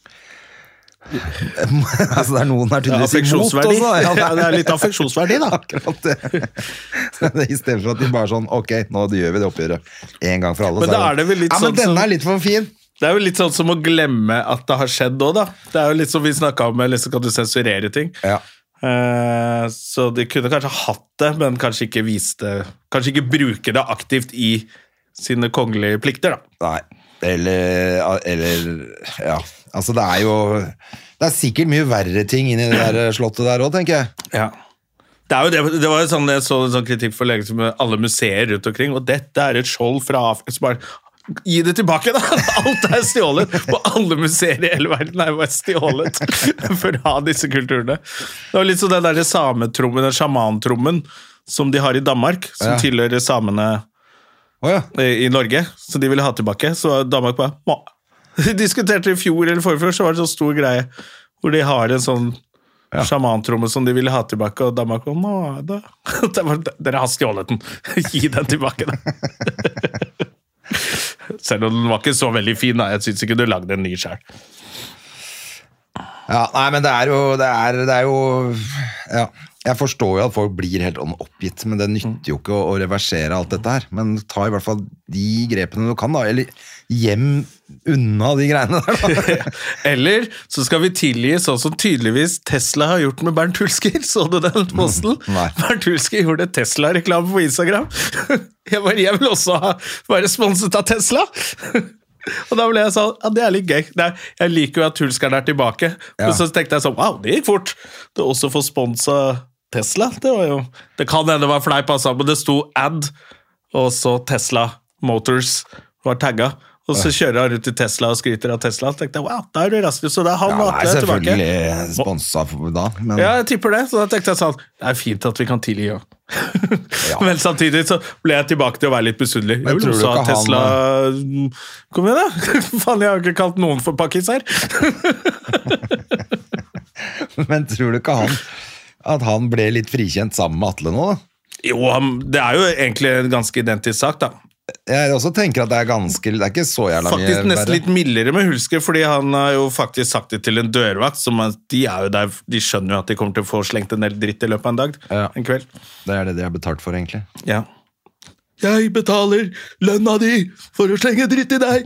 altså det er noen her tydeligvis imot også. Ja, det, er, det er litt affeksjonsverdi, da. Akkurat det. I stedet for at de bare sånn, ok, nå gjør vi det oppgjøret en gang for alle. Men da er det vel litt ja, sånn men denne som, er litt for fin. Det er jo litt sånn som å glemme at det har skjedd også, da. Det er jo litt som vi snakket om, liksom kan du sensurere ting. Ja. Uh, så de kunne kanskje hatt det, men kanskje ikke viste, kanskje ikke bruke det aktivt i sine kongelige plikter, da. Nei, eller, eller ja, altså det er jo det er sikkert mye verre ting inni det der slottet der også, tenker jeg. Ja. Det, er jo det, det var jo sånn, jeg så en sånn kritikk for lenge som alle museer rundt omkring, og dette er et skjold fra Afrika, så bare, gi det tilbake da, alt er stjålet, og alle museer i hele verden er jo stjålet for å ha disse kulturene. Det var litt sånn den der sametrommen, den sjamantrommen, som de har i Danmark, som ja. tilhører samene Oh, ja. i Norge, så de ville ha tilbake. Så Danmark bare må. De diskuterte i fjor eller forfjor, så var det en sånn stor greie hvor de har en sånn ja. sjamantromme som de ville ha tilbake, og Danmark bare må da. Dere har stjålet den. Gi den tilbake da. Selv om den var ikke så veldig fin da. Jeg synes ikke du lagde en ny selv. Ja, nei, men det er jo det er, det er jo ja. Jeg forstår jo at folk blir helt oppgitt, men det nytter jo ikke å, å reversere alt dette her. Men ta i hvert fall de grepene du kan da, eller hjem unna de greiene der da. Eller så skal vi tilgi sånn som tydeligvis Tesla har gjort med Bernt Hulsker. Så du den posten? Mm, Bernt Hulsker gjorde Tesla-reklame på Instagram. Jeg, bare, jeg vil også ha, være sponset av Tesla. Og da ble jeg sånn, ja, det er litt gøy. Er, jeg liker jo at Hulskeren er tilbake. Ja. Men så tenkte jeg sånn, wow, det gikk fort. Det også få sponsa Tesla, det var jo... Det kan hende det var fleip, altså, men det sto ad, og så Tesla Motors var tagget. Og så kjører han rundt i Tesla og skryter av Tesla. Så tenkte jeg, wow, da er det raskt. Så det er han ja, og Atle tilbake. Ja, det er selvfølgelig sponset da. Men... Ja, jeg tipper det. Så da tenkte jeg sånn, det er fint at vi kan tilgi, ja. Ja. Men samtidig så ble jeg tilbake til å være litt besudelig. Jeg vil også ha Tesla... Han... Kom igjen da. Faen, jeg har ikke kalt noen for pakkis her. Men tror du ikke han at han ble litt frikjent sammen med Atle nå da? Jo, han, det er jo egentlig en ganske identisk sak da. Jeg også tenker at det er ganske, det er ikke så jævla mye faktisk nesten verre. Litt mildere med Hulsker, fordi han har jo faktisk sagt det til en dørvakt, som de er jo der, de skjønner jo at de kommer til å få slengt en del dritt i løpet av en dag, ja. En kveld. Det er det de har betalt for egentlig. Ja. Jeg betaler lønna di for å slenge dritt i deg.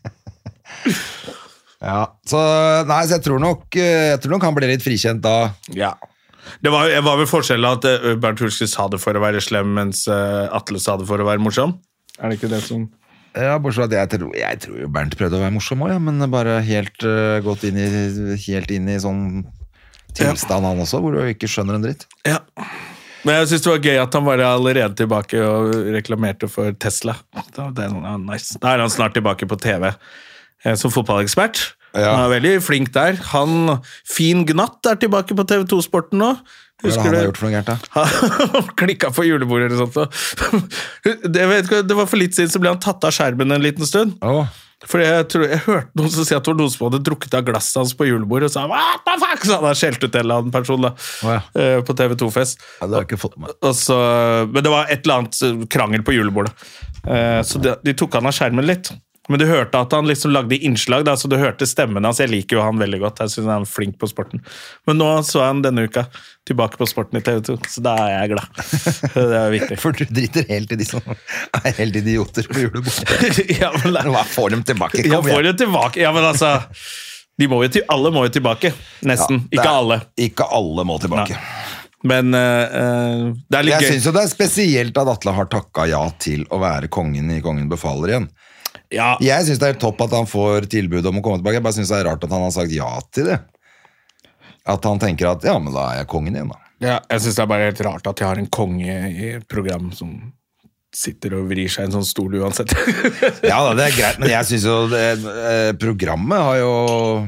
Ja, så nei, så jeg tror nok, jeg tror nok han ble litt frikjent da. Ja. Det var, var vel forskjellen at Bernt Hulsker sa det for å være slem, mens Atle sa det for å være morsom. Er det ikke det som... Ja, bortsett at jeg tror, jeg tror jo Bernt prøvde å være morsom også, ja, men bare helt uh, gått inn i, helt inn i sånn tilstand ja. Han også, hvor du ikke skjønner en dritt. Ja, men jeg synes det var gøy at han var allerede tilbake og reklamerte for Tesla. Det var, det, ja, nice. Da er han snart tilbake på T V som fotballekspert. Ja. Han er veldig flink der. Han, Fin Gnatt er tilbake på T V to-sporten nå. Husker Hva har han gjort for noe gærent da? Han klikket på julebordet eller sånt. Det, vet ikke, det var for litt siden så ble han tatt av skjermen en liten stund. Oh. For jeg, tror, jeg hørte noen som sier at det var noen som hadde drukket av glasset hans på julebordet og sa, what the fuck? Så han hadde skjelt ut en eller annen person da, oh, ja. På T V to-fest. Ja, det har jeg ikke fått med. Og så, men det var et eller annet krangel på julebordet. Så de, de tok han av skjermen litt. Men du hørte at han liksom lagde innslag, da, så du hørte stemmen hans. Jeg liker jo han veldig godt, jeg synes han er flink på sporten. Men nå så er han denne uka tilbake på sporten i T V to, så da er jeg glad. Det er viktig. For du driter helt i de som er helt idioter på julebordet. Ja, men da, nå får dem tilbake. Kom, ja, får dem tilbake. Ja, men altså, de må jo til, alle må jo tilbake, nesten. Ja, ikke er, alle. Ikke alle må tilbake. Nei. Men uh, det er litt jeg gøy. Jeg synes jo det er spesielt at Atle har takket ja til å være kongen i Kongen befaler igjen. Ja. Jeg synes det er topp at han får tilbud om å komme tilbake. Jeg bare synes det er rart at han har sagt ja til det. At han tenker at, ja, men da er jeg kongen igjen da. Ja, jeg synes det er bare helt rart at jeg har en konge i et program som sitter og vrir seg i en sånn stol uansett. Ja, det er greit, men jeg synes jo det, eh, programmet har jo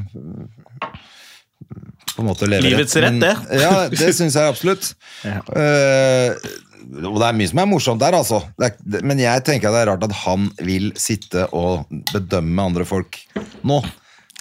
på en måte lever livets rett, det. Ja, det synes jeg absolutt. Ja. Uh, og det er mye som er morsomt der, altså. Det er, men jeg tenker at det er rart at han vil sitte og bedømme andre folk nå.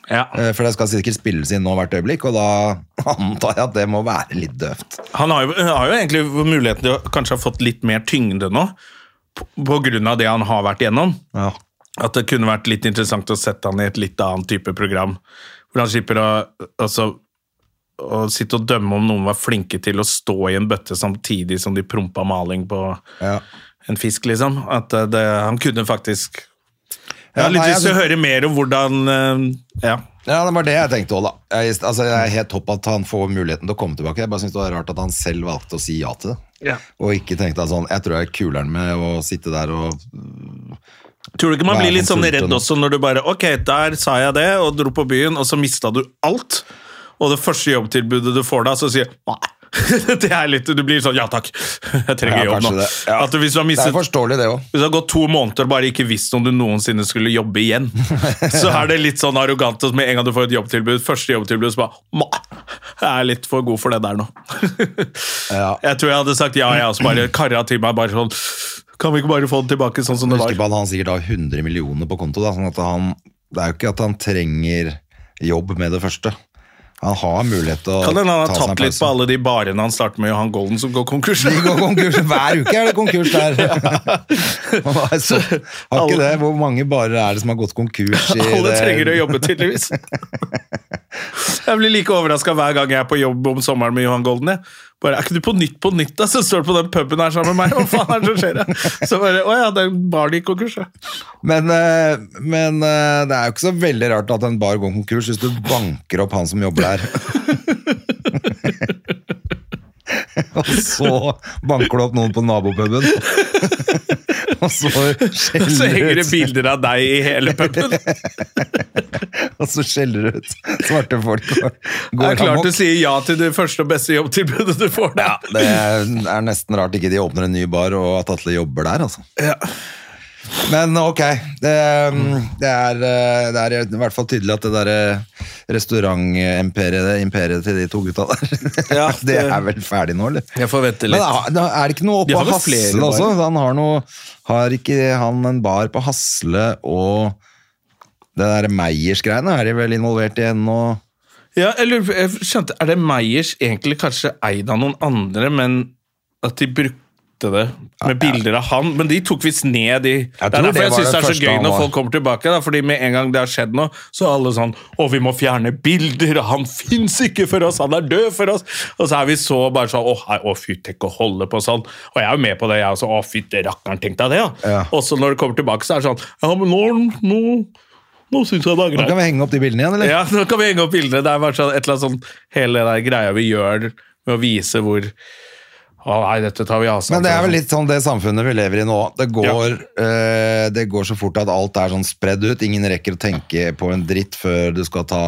Ja. For det skal sikkert spilles inn nå hvert øyeblikk, og da antar jeg at det må være litt døvt. Han har jo, har jo egentlig muligheten til å kanskje ha fått litt mer tyngde nå, på, på grunn av det han har vært gjennom. Ja. At det kunne vært litt interessant å sette han i et litt annet type program, hvor han slipper å, altså, å sitte og dømme om noen var flinke til å stå i en bøtte samtidig som de prompa maling på ja. en fisk, liksom. At det, han kunne faktisk... Jeg har litt lyst til å høre mer om hvordan... Ja. ja, det var det jeg tenkte også, da. Jeg, altså, jeg er helt topp at han får muligheten til å komme tilbake. Jeg bare synes det var rart at han selv valgte å si ja til det. Ja. Og ikke tenkte at sånn, jeg tror jeg er kuleren med å sitte der og... Tror du ikke man blir litt sånn redd også når du bare, ok, der sa jeg det, og dro på byen, og så mistet du alt, og det første jobbtilbudet du får da, så sier nei. Det er litt, du blir sånn, ja takk, jeg trenger ja, jobb nå. Ja. At hvis du har mistet, det er forståelig det også. Hvis du har gått to måneder og bare ikke visst om du noensinne skulle jobbe igjen, så er det litt sånn arrogant, og med en gang du får et jobbtilbud, første jobbtilbud, så bare, jeg er litt for god for det der nå. Ja. Jeg tror jeg hadde sagt ja, jeg også bare karret til meg, bare sånn, kan vi ikke bare få det tilbake sånn som det var? Husk på at han sikkert har hundre millioner på konto, da, sånn at han, det er jo ikke at han trenger jobb med det første. Han har mulighet til å kan den han ha tatt litt på alle de barene han starter med Johan Golden som går konkurs? De går konkurs, hver uke er det konkurs der. Så, har ikke det, hvor mange barer er det som har gått konkurs i alle det? Trenger å jobbe tydeligvis. Jeg blir like overrasket hver gang jeg er på jobb om sommeren med Johan Golden. Jeg. Bare, er ikke du på nytt på nytt da? Så står du på den puben her sammen med meg. Hva faen er det som skjer da? Så bare, åja, det er en bar de gikk konkurs. Ja. Men, men det er jo ikke så veldig rart at en bar går konkurs hvis du banker opp han som jobber der. Og så banker du opp noen på nabopuben. Og så skjeller så henger det bilder av deg i hele puben. Og så skjeller det ut svarte folk. Det er klart du sier ja til det første og beste jobbtilbudet du får der. Ja, det er nesten rart ikke de åpner en ny bar og at Atle jobber der, altså. Ja. Men ok, det, det, er, det er i hvert fall tydelig at det der restaurant-imperiet imperiet til de to gutta der, ja, det, det er vel ferdig nå, eller? Jeg forventer litt. Men er, er det ikke noe oppe på Hasle også? Han har noe, har ikke han en bar på Hasle, og det der Meyers-greiene er de vel involvert i ennå? Ja, eller jeg skjønte, er det Meyers egentlig kanskje eid av noen andre, men at de brukte det med bilder av han, men de tok visst ned i, det er derfor jeg synes det er så gøy når folk kommer tilbake, da, fordi med en gang det har skjedd noe, så er alle sånn, å vi må fjerne bilder, han finnes ikke for oss, han er død for oss, og så er vi så bare sånn, å, å fy, tenk å holde på sånn, og jeg er jo med på det, jeg er også, å fy, rakkeren, tenk deg det, ja. Ja. Og så når det kommer tilbake, så er det sånn, ja, men nå, nå nå synes jeg det er greit. Nå kan vi henge opp de bildene igjen, eller? Ja, nå kan vi henge opp bildene, det er bare sånn, et eller annet sånn, hele det der greia vi gjør med å vise hvor Å nei, dette tar vi avstand. Men det er vel litt sånn det samfunnet vi lever i nå. Det går, ja. eh, det går så fort at alt er sånn spredd ut. Ingen rekker å tenke på en dritt før du skal ta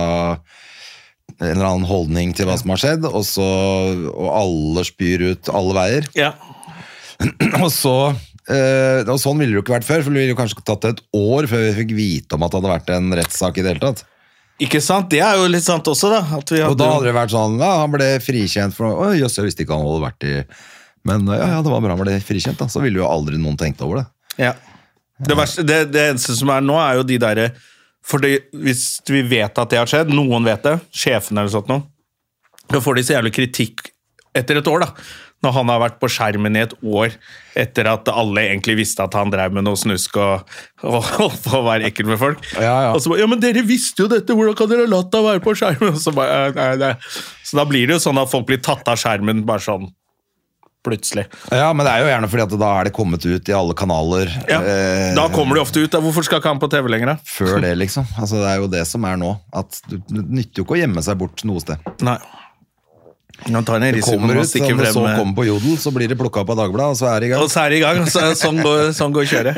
en eller annen holdning til hva som har skjedd, og, så, og alle spyr ut alle veier. Ja. Og så eh, og sånn ville det jo ikke vært før, for det ville jo kanskje tatt et år før vi fikk vite om at det hadde vært en rettssak i det hele tatt. Ikke sant? Det er jo litt sant også, da. At vi hadde... Og da hadde det vært sånn, ja, han ble frikjent for, å, jøss, jeg visste ikke han hadde vært i, men ja, ja, det var bra han ble frikjent, da. Så ville jo aldri noen tenkt over det. Ja. Det, verste, det, det eneste som er nå, er jo de der, for det, hvis vi vet at det har skjedd, noen vet det, sjefen eller sånt noe, da får de så jævlig kritikk etter et år, da. Når han har vært på skjermen i et år etter at alle egentlig visste at han drev med noe snusk og, og holdt på å være ekkel med folk. Ja, ja. Og så bare, ja, men dere visste jo dette, hvordan kan dere latt deg være på skjermen? Og så, bare, nei, nei. Så da blir det jo sånn at folk blir tatt av skjermen bare sånn plutselig. Ja, men det er jo gjerne fordi at da er det kommet ut i alle kanaler. Ja, eh, da kommer det ofte ut. Da. Hvorfor skal ikke han på T V lenger da? Før det, liksom. Altså, det er jo det som er nå. At det nytter jo ikke å gjemme seg bort noe sted. Nei. Nå tar en risiko kommer ut, om det så kommer på Jodel, så blir det plukket opp av Dagbladet, og så er det i gang. Og så er det i gang, så, sånn, går, sånn går kjøret.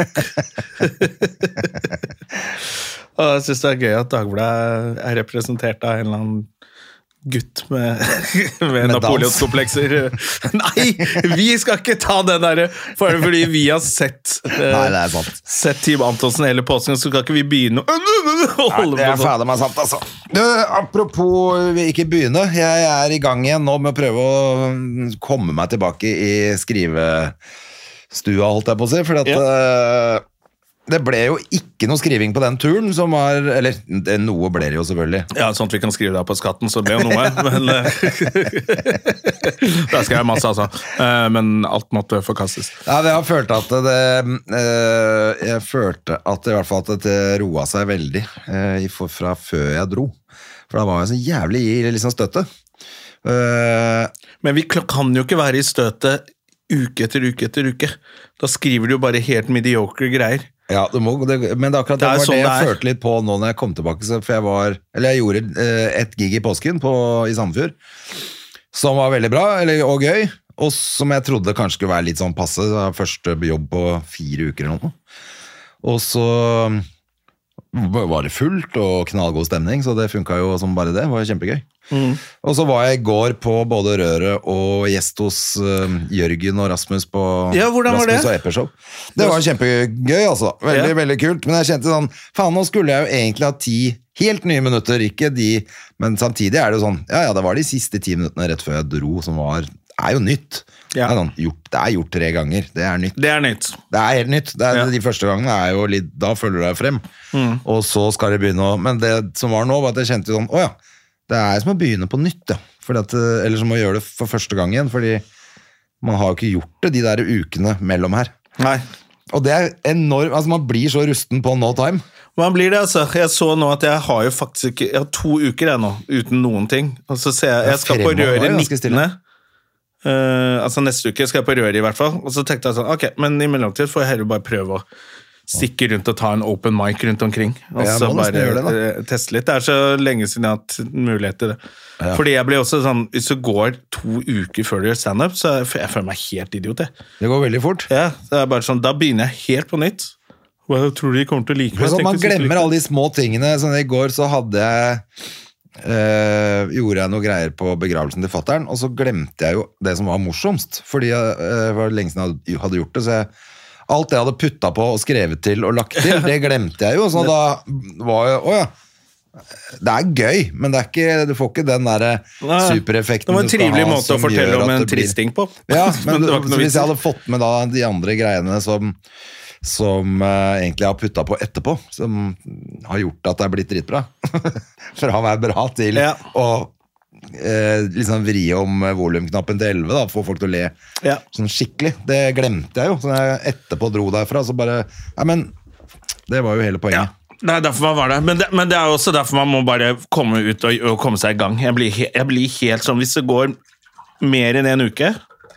Og jeg synes det er gøy at Dagbladet er representert av en eller annen gutt med, med Napoleonskomplekser. Nei, vi skal ikke ta den der, for fordi vi har sett Nei, det er sant. Sett Team Antonsen hele påsken, så skal ikke vi begynne å holde Nei, det er fader meg sant, altså. Du, apropos vi ikke begynne, jeg er i gang igjen nå med å prøve å komme meg tilbake i skrivestua, holdt jeg på å si, for at ja. det ble jo ikke noe skriving på den turen som var, eller det, noe ble det jo selvfølgelig. Ja, sånn at vi kan skrive det på skatten, så det ble jo noe, men da skal jeg masse altså, men alt måtte forkastes. Ja, jeg har følt at det, jeg følte at i hvert fall at det roet seg veldig fra før jeg dro, for da var jeg så jævlig i liksom støtte. Men vi kan jo ikke være i støtet uke etter uke etter uke. Da skriver du jo bare helt mediocre greier. Ja, det må, det, men det, akkurat det, det var sånn det jeg det følte litt på nå når jeg kom tilbake, for jeg var, eller jeg gjorde et gig i påsken på, i Sandefjord, som var veldig bra, eller, og gøy, og som jeg trodde kanskje skulle være litt sånn passe, det var første jobb på fire uker eller noe. Og så var det fullt og knallgod stemning, så det funket jo som bare det, det var kjempegøy. Mm. Og så var jeg i går på både Røret og gjest hos uh, Jørgen og Rasmus på ja, hvordan var Rasmus det? Og Eppershow. Det var kjempegøy altså, veldig, ja. Veldig kult, men jeg kjente sånn, faen nå skulle jeg jo egentlig ha ti helt nye minutter, ikke de, men samtidig er det jo sånn, ja ja, det var de siste ti minuttene rett før jeg dro som var, er jo nytt. Ja. Det, er sånn, gjort, det er gjort tre ganger, det er nytt. Det er nytt. Det er helt nytt, det er, ja. De første gangene er jo litt, da følger du deg frem, mm. og så skal det begynne å, men det som var nå var at jeg kjente sånn, åja, det er som å begynne på nytt, ja. At, eller som å gjøre det for første gang igjen, fordi man har jo ikke gjort det de der ukene mellom her. Nei. Og det er enormt, altså man blir så rusten på no time. Man blir det, altså. Jeg så nå at jeg har jo faktisk ikke, jeg har to uker jeg nå, uten noen ting. Og så ser jeg, jeg skal på Røret nittende Uh, altså neste uke skal jeg på Røret i hvert fall. Og så tenkte jeg sånn, ok, men i mellomtid får jeg heller bare prøve å stikke rundt og ta en open mic rundt omkring. Og ja, så bare det, teste litt. Det er så lenge siden jeg har hatt mulighet til det. Ja. Fordi jeg blir også sånn, hvis du går to uker før du gjør stand-up, så jeg, jeg føler meg helt idiot. Jeg. Det går veldig fort. Ja, det er bare sånn, da begynner jeg helt på nytt. Og jeg tror de kommer til å like meg. Så man glemmer alle de små tingene. Sånn i går så hadde jeg Uh, gjorde jeg noe greier på begravelsen til fatteren, og så glemte jeg jo det som var morsomst, fordi jeg, uh, var lenge siden jeg hadde gjort det, så jeg, alt det jeg hadde puttet på og skrevet til og lagt til, det glemte jeg jo, så da var jeg, åja, det er gøy, men det er ikke, du får ikke den der supereffekten det var en trivelig måte å fortelle om en tristing på. Ja, men så hvis jeg hadde fått med da de andre greiene som som uh, egentlig har puttet på etterpå, som har gjort at det er blitt dritbra. Fra å være bra til ja. Å uh, liksom vri om volumknappen til elleve, da, få folk til å le ja. Sånn skikkelig. Det glemte jeg jo, så jeg etterpå dro derfra, så bare, ja, men det var jo hele poenget. Ja. Det er derfor man var der, men det, men det er også derfor man må bare komme ut og, og komme seg i gang. Jeg blir, jeg blir helt sånn, hvis det går mer enn en uke,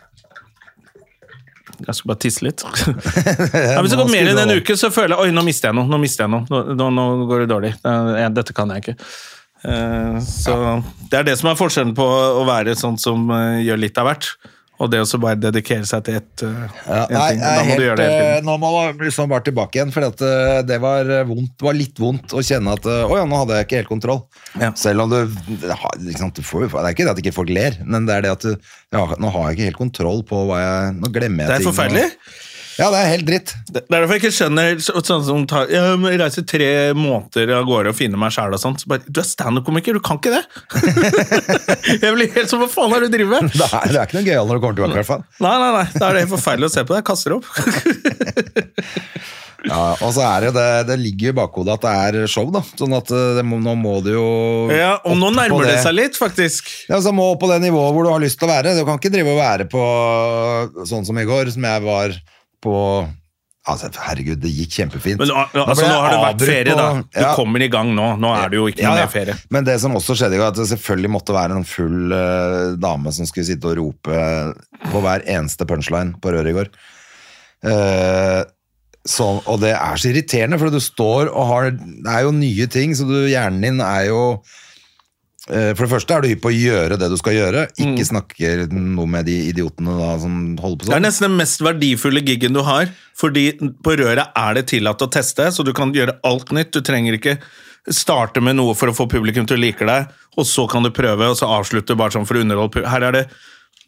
jeg skal bare tisse litt. Ja, hvis det går mer enn en uke, så føler jeg, oi, nå mister jeg noe, nå mister jeg noe, nå, nå, nå går det dårlig. Dette kan jeg ikke. Så det er det som er forskjellen på å være sånn som gjør litt av hvert, og det også bare dedikere seg til et, ja, en ting. Da må helt, du gjøre det hele tiden. Nå må man liksom bare tilbake igjen, for det var vondt, det var litt vondt å kjenne at, åja, nå hadde jeg ikke helt kontroll. Ja. Selv om du, liksom, du får, det er ikke det at ikke folk ler, men det er det at du, ja, nå har jeg ikke helt kontroll på hva jeg, nå glemmer jeg ting. Det er forferdelig. Og, ja, det er helt dritt. Det, det er derfor jeg ikke skjønner sånn som tar, jeg reiser tre måneder av gårde og finner meg selv og sånt, så bare, du er stand-up-komiker, du kan ikke det. Jeg blir helt sånn, hva faen er det du driver med? Det er, det er ikke noe gøy når du kommer tilbake i hvert fall. Nei, nei, nei, det er det helt forferdelig å se på det, jeg kaster opp. Ja, og så er det, det, det ligger jo i bakhodet at det er show da, sånn at det må, nå må du jo ja, og nå nærmer det seg litt faktisk. Ja, så må på det nivået hvor du har lyst til å være, du kan ikke drive og være på sånn som i går, som jeg var på, altså herregud, det gikk kjempefint. Men altså, nå har det vært ferie da, du ja. Kommer i gang nå, nå er det jo ikke noe ja, mer ferie. Men det som også skjedde jo, at det selvfølgelig måtte være en full uh, dame som skulle sitte og rope på hver eneste punchline på Røret i går. Uh, Så, og det er så irriterende, for du står og har, det er jo nye ting, så du, hjernen din er jo, eh, for det første er du hypp på å gjøre det du skal gjøre, ikke mm. snakke noe med de idiotene da, som holder på sånn. Det er nesten den mest verdifulle giggen du har, fordi på Røret er det tillatt å teste, så du kan gjøre alt nytt, du trenger ikke starte med noe for å få publikum til å like deg, og så kan du prøve, og så avslutte bare sånn for å underholde. Her er det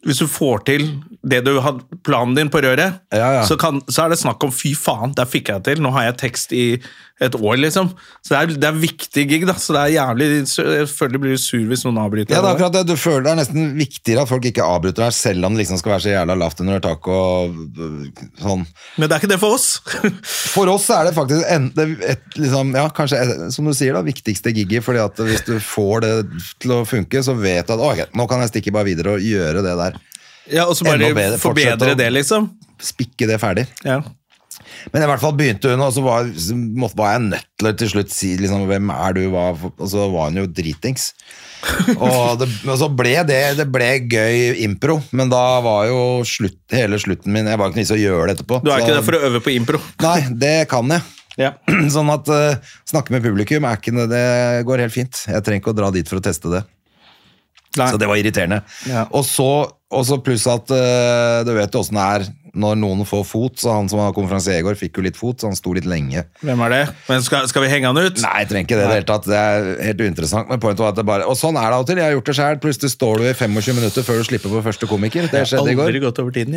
hvis du får til det du har planen din på røret, ja, ja. Så, kan, så er det snakk om, fy faen, der fikk jeg det til. Nå har jeg tekst i et år, liksom. Så det er, det er viktig gig, da. Så det er jævlig, jeg føler det blir sur hvis noen avbryter. Ja, det er akkurat det. Du føler det er nesten viktigere at folk ikke avbryter deg, selv om det liksom skal være så jævla lavt under tak og sånn. Men det er ikke det for oss. For oss er det faktisk en, det, et, liksom, ja, kanskje, et, som du sier da, viktigste gigget, fordi at hvis du får det til å funke, så vet du at, ok, nå kan jeg stikke bare videre og gjøre det der. Ja, og så bare bedre, forbedre det, liksom. Spikke det ferdig. Ja. Men i hvert fall begynte hun, og så var, var jeg nødt til å til slutt si liksom, hvem er du, hva, og så var hun jo dritings. Og, det, og så ble det, det ble gøy impro, men da var jo slutt, hele slutten min, jeg var ikke nytt til å gjøre det etterpå. Du er så, ikke der for å øve på impro? Nei, det kan jeg. Ja. Sånn at uh, snakke med publikum er ikke, det går helt fint. Jeg trenger ikke å dra dit for å teste det. Nei. Så det var irriterende. Ja. Og så Og så pluss at uh, du vet jo hvordan det er når noen får fot, så han som var konferansier i går fikk jo litt fot, så han sto litt lenge. Hvem er det? Men skal, skal vi henge han ut? Nei, jeg trenger ikke det i det hele tatt. Det er helt uinteressant, men pointet var at det bare... Og sånn er det av og til. Jeg har gjort det selv. Plutselig står du i tjuefem minutter før du slipper på første komiker. Det skjedde i går. Jeg har aldri gått over tiden,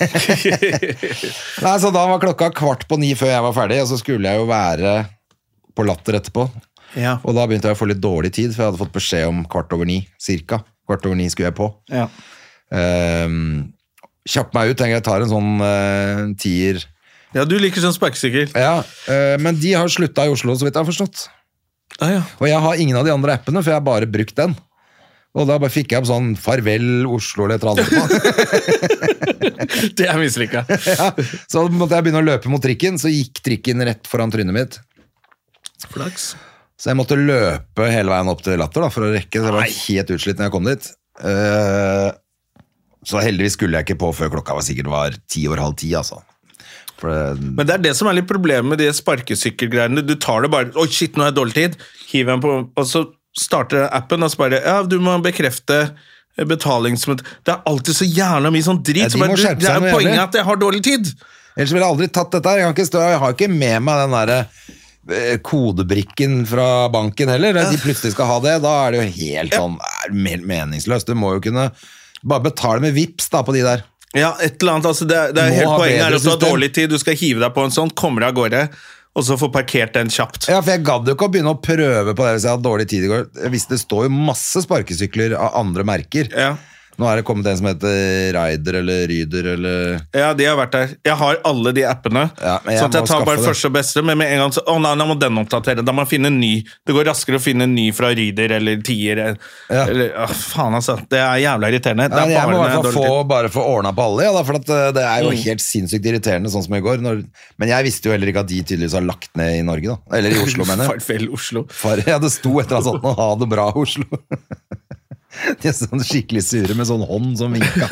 jeg. Nei, så da var klokka kvart på ni før jeg var ferdig, og så skulle jeg jo være på Latter etterpå. Ja. Og da begynte jeg å få litt dårlig tid, for jeg hadde fått beskjed om kvart over ni, cirka. Kvart over ni skulle jeg på. Ja. Um, kjapp meg ut, tenker jeg tar en sånn uh, tier. Ja, du liker sånn sparkesykkel. Ja, uh, men de har sluttet i Oslo, så vidt jeg har forstått. Ah, ja. Og jeg har ingen av de andre appene, for jeg har bare brukt den. Og da bare fikk jeg opp sånn Farvel Oslo eller et eller annet. Det er mislykket. Ja, så måtte jeg begynne å løpe mot trikken, så gikk trikken rett foran trynet mitt. Flaks. Så jeg måtte løpe hele veien opp til Latter da, for å rekke, så jeg var helt utslitt når jeg kom dit. Uh, Så heldigvis skulle jeg ikke på før klokka var sikkert var ti over halv ti, altså. For det... Men det er det som er litt problemet med de sparkesykkelgreiene. Du tar det bare, oi shit, nå er det dårlig tid, hiver den på, og så starter appen, og så bare, ja, du må bekrefte betalingsmet. Det er alltid så jævla mye sånn drit, ja, så bare, det er poenget at jeg har dårlig tid. Ellers ville jeg aldri tatt dette, jeg har ikke, stå, jeg har ikke med meg den der kodebrikken fra banken heller, de plutselig skal ha det, da er det jo helt sånn, er meningsløst, du må jo kunne... Bare betale med vips da på de der. Ja, et eller annet, altså det, det er helt poenget her, at du har dårlig tid, du skal hive deg på en sånn, kommer deg av gårde, og så få parkert den kjapt. Ja, for jeg gadd jo ikke å begynne å prøve på det hvis jeg hadde dårlig tid i går. Jeg visste det står jo masse sparkesykler av andre merker. Ja. Nå er det kommet en som heter Ryder eller Ryder eller... Ja, de har vært der. Jeg har alle de appene, ja, jeg så at jeg tar bare det. Første og beste, men med en gang så, å nei, da må den oppdatere, da må man finne en ny. Det går raskere å finne en ny fra Ryder eller Tier, ja. Eller, å, faen altså, det er jævla irriterende. Det er ja, jeg må bare, få, bare få ordnet på alle, ja, da, for at det er jo mm. helt sinnssykt irriterende, sånn som i går. Når, men jeg visste jo heller ikke at de tydeligvis har lagt ned i Norge, da. Eller i Oslo, mener jeg. Farvel, Oslo. Far, ja, det sto et eller annet sånt, nå ha det bra, Oslo. De er sånn skikkelig sure med sånn hånd som vinka.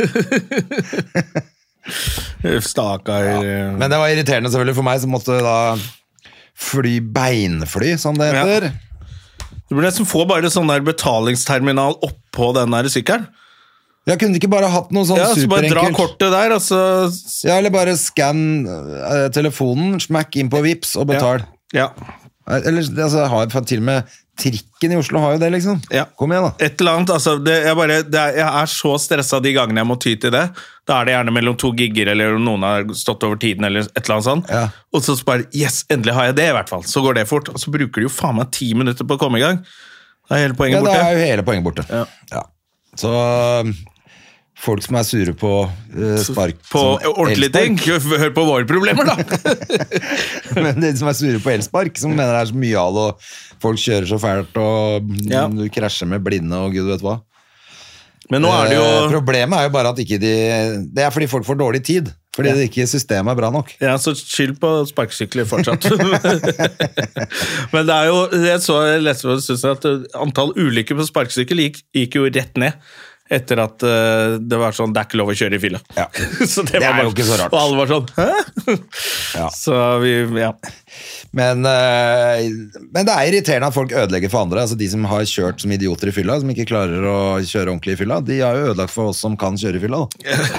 Stakkar. Ja. Men det var irriterende selvfølgelig for meg, som måtte da fly beinfly, som det heter. Ja. Du burde nesten få bare sånn der betalingsterminal oppå den der sykkelen. Jeg kunne ikke bare hatt noe sånn ja, superenkelt. Ja, så bare dra kortet der, og så... Ja, eller bare skann uh, telefonen, smack inn på Vips og betal. Ja. ja. Eller, altså, har jeg til og med trikken i Oslo har jo det, liksom. Ja. Kom igjen, da. Et eller annet, altså, det, jeg, bare, det er, jeg er så stresset de gangene jeg må ty til det. Da er det gjerne mellom to gigger, eller noen har stått over tiden, eller et eller annet sånt. Ja. Og så bare, yes, endelig har jeg det i hvert fall. Så går det fort, og så bruker du jo faen meg ti minutter på å komme i gang. Det er hele poenget ja, borte. Ja, det er jo hele poenget borte. Ja. Ja. Så... Folk som er sure på uh, spark På ordentlige ting. Hør på våre problemer, da. Men de som er sure på elspark, som mener det er så mye av det, og folk kjører så fælt, og ja. Du krasjer med blinde, og gud vet hva. Men nå er det jo... Uh, problemet er jo bare at ikke de... Det er fordi folk får dårlig tid. Fordi ja. Det ikke systemet er bra nok. Ja, så skyld på sparkesykler fortsatt. Men det er jo... Jeg så jeg leste at antall ulykker på sparkesykkel gikk, gikk jo rett ned. Etter at uh, det var sånn, det er ikke lov å kjøre i fylla. Ja. Så det, det var er bare, jo ikke så rart. Og alle var sånn, hæ? Ja. Så vi, ja. Men, uh, men det er irriterende at folk ødelegger for andre. Altså de som har kjørt som idioter i fylla, som ikke klarer å kjøre ordentlig i fylla, de har jo ødelagt for oss som kan kjøre i fylla.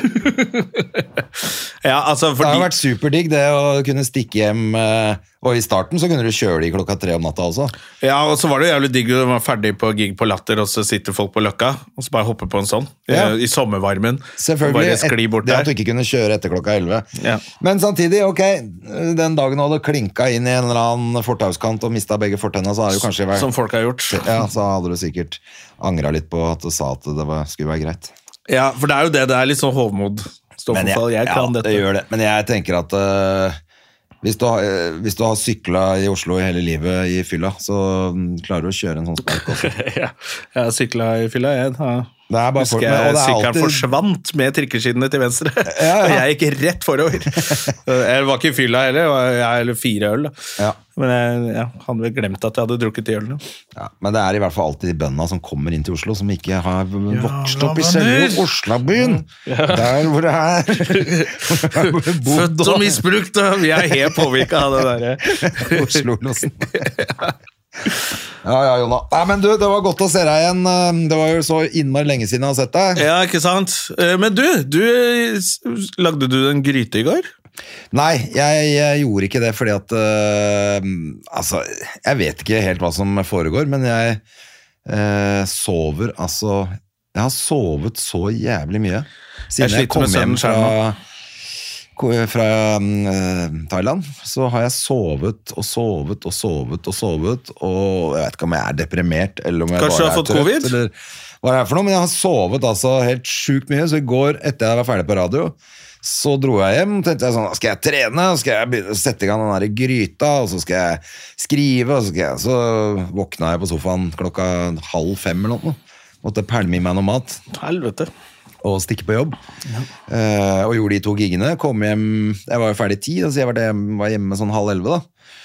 Ja, altså fordi... Det har vært superdigg det å kunne stikke hjem, uh, og i starten så kunne du kjøre de klokka tre om natta også. Ja, og så var det jo jævlig digg å være ferdig på gig på Latter, og så sitter folk på Løkka, og så bare hopper på en sånn, ja. i, i sommervarmen. Selvfølgelig, bare skli bort det der. at du ikke kunne kjøre etter klokka elleve. Ja. Men samtidig, ok, den dagen du hadde klinka inn i en eller annen fortauskant og mistet begge fortennene, så har det jo kanskje vært... Som folk har gjort. Ja, så hadde du sikkert angret litt på at du sa at det var, skulle være greit. Ja, for det er jo det, det er litt sånn hovmod. Men jeg, jeg kan ja, dette. Det gjør det. Men jeg tenker at uh, hvis, du har, uh, hvis du har syklet i Oslo i hele livet i fylla, så um, klarer du å kjøre en sånn spark også. Ja, jeg har syklet i fylla, jeg har... Det er bare Husker jeg folk, sykkelen alltid... forsvant med trikkeskidene til venstre. Ja, ja. Og jeg gikk rett forover. Jeg var ikke i fylla heller, jeg eller fire øl. Da. Ja. Men jeg ja, hadde vel glemt at jeg hadde drukket de ølene. Ja, men det er i hvert fall alltid de bøndene som kommer inn til Oslo, som ikke har vokst opp i selve Oslabyen. Ja. Der hvor det er. Født og misbrukt, da. Vi er helt påvirket av det der. Oslo-losen. Ja. Ja, ja, Jonna. Nei, men du, det var godt å se deg igjen. Det var jo så innmari lenge siden jeg har sett deg. Ja, ikke sant? Men du, du lagde du en gryte i går? Nei, jeg, jeg gjorde ikke det fordi at uh, altså, jeg vet ikke helt hva som foregår, men jeg uh, sover, altså jeg har sovet så jævlig mye siden jeg, jeg kom hjem fra fra uh, Thailand, så har jeg sovet og sovet og sovet og sovet, og jeg vet ikke om jeg er deprimert, eller om jeg Kanskje bare er trøtt, COVID? Eller hva det er for noe, men jeg har sovet altså helt sykt mye, så i går, etter jeg var ferdig på radio, så dro jeg hjem, tenkte jeg sånn, skal jeg trene, skal jeg begynne, sette i gang den der gryta, og så skal jeg skrive, og så, skal jeg, så våkna jeg på sofaen klokka halv fem eller noe, måtte pælme i meg noe mat. Helvete. Og stikke på jobb, ja. uh, og gjorde de to giggene, kom hjem, jeg var jo ferdig ti, så jeg var, det, var hjemme sånn halv elleve da,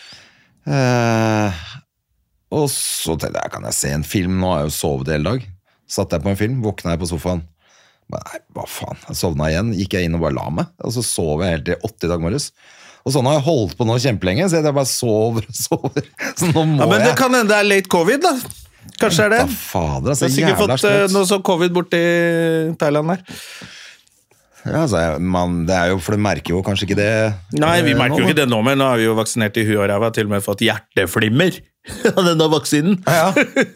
uh, og så tenkte jeg, kan jeg se en film, nå har jeg jo sovet hele dag, satt jeg på en film, våkna jeg på sofaen, nei, hva faen, jeg sovna igjen, gikk jeg inn og bare la meg, og så sov jeg helt til åtte i dag morges, og sånn har jeg holdt på nå kjempelenge, så jeg bare sover og sover, så nå må ja, men det jeg... kan hende det er late covid da, kanskje er det. Da fader, altså, jeg har sikkert fått uh, noe sånn covid bort i Thailand der. Ja, altså, man, det er jo, for du merker jo kanskje ikke det. Nei, vi merker nå, jo ikke det nå, men nå har vi jo vaksinert i huet og ræva, til og med fått hjerteflimmer av denne vaksinen. Ja,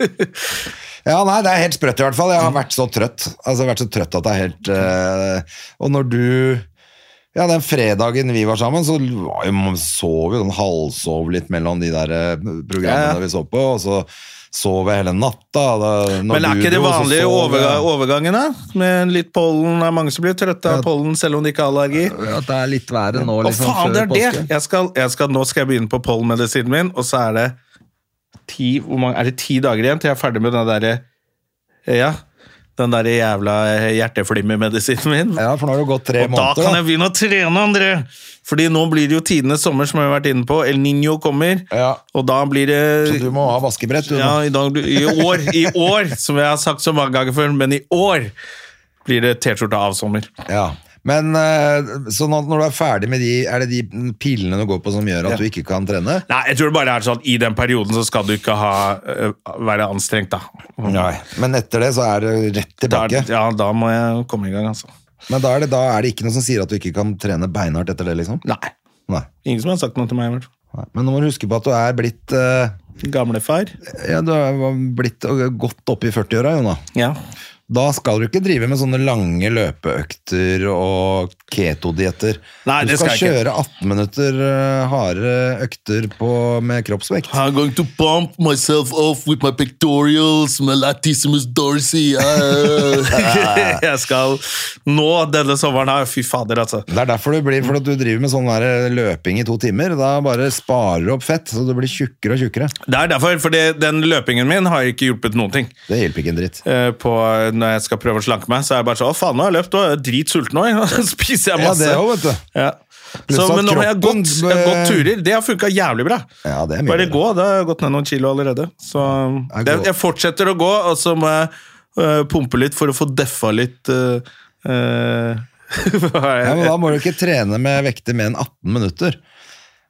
ja, nei, det er helt sprøtt i hvert fall. Jeg har vært så trøtt, altså vært så trøtt at det er helt, uh, og når du, ja, den fredagen vi var sammen, så var jo, man sov jo, halvsov litt mellom de der programmene ja. Vi så på, og så sov jeg hele natta. Da, men er ikke det vanlige overga overgangen da? Med litt pollen, er mange som blir trøtte av ja. Pollen, selv om de ikke har allergi? Ja, det er litt verre nå, liksom. Å faen, det er det! Jeg skal, jeg skal, nå skal jeg begynne på pollenmedisinen min, og så er det ti, hvor mange, er det ti dager igjen til jeg er ferdig med den der, ja, den der jævla hjerteflimmermedisinen min. Ja, for nå har det gått tre og måneder. Og da kan jeg begynne å trene, André! Fordi nå blir det jo tidenes sommer, som jeg har vært inne på. El Niño kommer, ja. Og da blir det... Så du må ha vaskebrett, du. Ja, i, dag, i år, i år, som jeg har sagt så mange ganger før, men i år blir det T-skjorte av sommer. Ja, men så når du er ferdig med de, er det de pillene du går på som gjør at ja. Du ikke kan trene? Nei, jeg tror det bare er sånn, i den perioden så skal du ikke ha, være anstrengt da. Nei, men etter det så er det rett tilbake. Da, ja, da må jeg komme i gang, altså. Men da er, det, da er det ikke noe som sier at du ikke kan trene beinhardt etter det, liksom? Nei. Nei. Ingen som har sagt noe til meg. Nei. Men nå må du huske på at du er blitt... Uh, Gamlefar. Ja, du er blitt uh, godt opp i førti-åra, Jonna. Ja. Da skal du ikke drive med sånne lange løpeøkter og keto-dietter. Nei, det skal jeg ikke. Du skal kjøre atten minutter uh, harde økter på, med kroppsvekt. I'm going to pump myself off with my pectorials, my latissimus dorsi. Uh. Jeg skal nå denne sommeren her, fy fader altså. Det er derfor du blir, for at du driver med sånn der løping i to timer, da bare sparer du opp fett, så du blir tjukkere og tjukkere. Det er derfor, for den løpingen min har ikke hjulpet noen ting. Det hjelper ikke en dritt. Uh, på når jeg skal prøve å slanke meg, så er jeg bare så, å faen, nå har jeg løpt, og jeg er dritsulten nå, så spiser jeg masse. Ja, det også, vet du. Ja. Så, men nå har jeg gått, jeg har gått turer, det har funket jævlig bra. Ja, det er mye bare gå, det har gått ned noen kilo allerede. Så det, jeg fortsetter å gå, og så må jeg uh, pumpe litt for å få deffa litt. Uh, uh, ja, men da må du ikke trene med vekter med en atten minutter.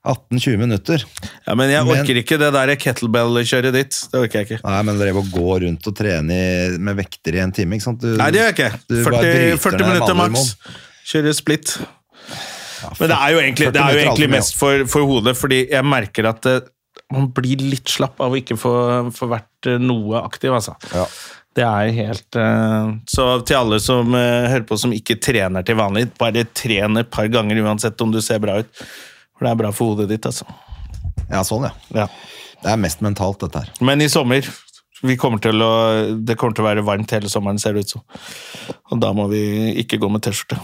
atten til tjue minutter. Ja, men jeg orker men, ikke det der kettlebell-kjøret ditt. Det orker jeg ikke. Nei, men dere må gå rundt og trene med vekter i en time, ikke sant? Du, nei, det gjør jeg ikke. førti, førti minutter maks. Kjøre split. Ja, men det er jo egentlig, det er jo egentlig mest for, for hodet, fordi jeg merker at det, man blir litt slapp av å ikke få, få vært noe aktiv, altså. Ja. Det er helt... Uh, så til alle som uh, hører på som ikke trener til vanlig, bare trener et par ganger uansett om du ser bra ut. For det er bra for hodet ditt, altså. Ja, sånn, ja. ja. Det er mest mentalt, dette her. Men i sommer, vi kommer til å, det kommer til å være varmt hele sommeren, ser det ut som. Og da må vi ikke gå med t-skjorte.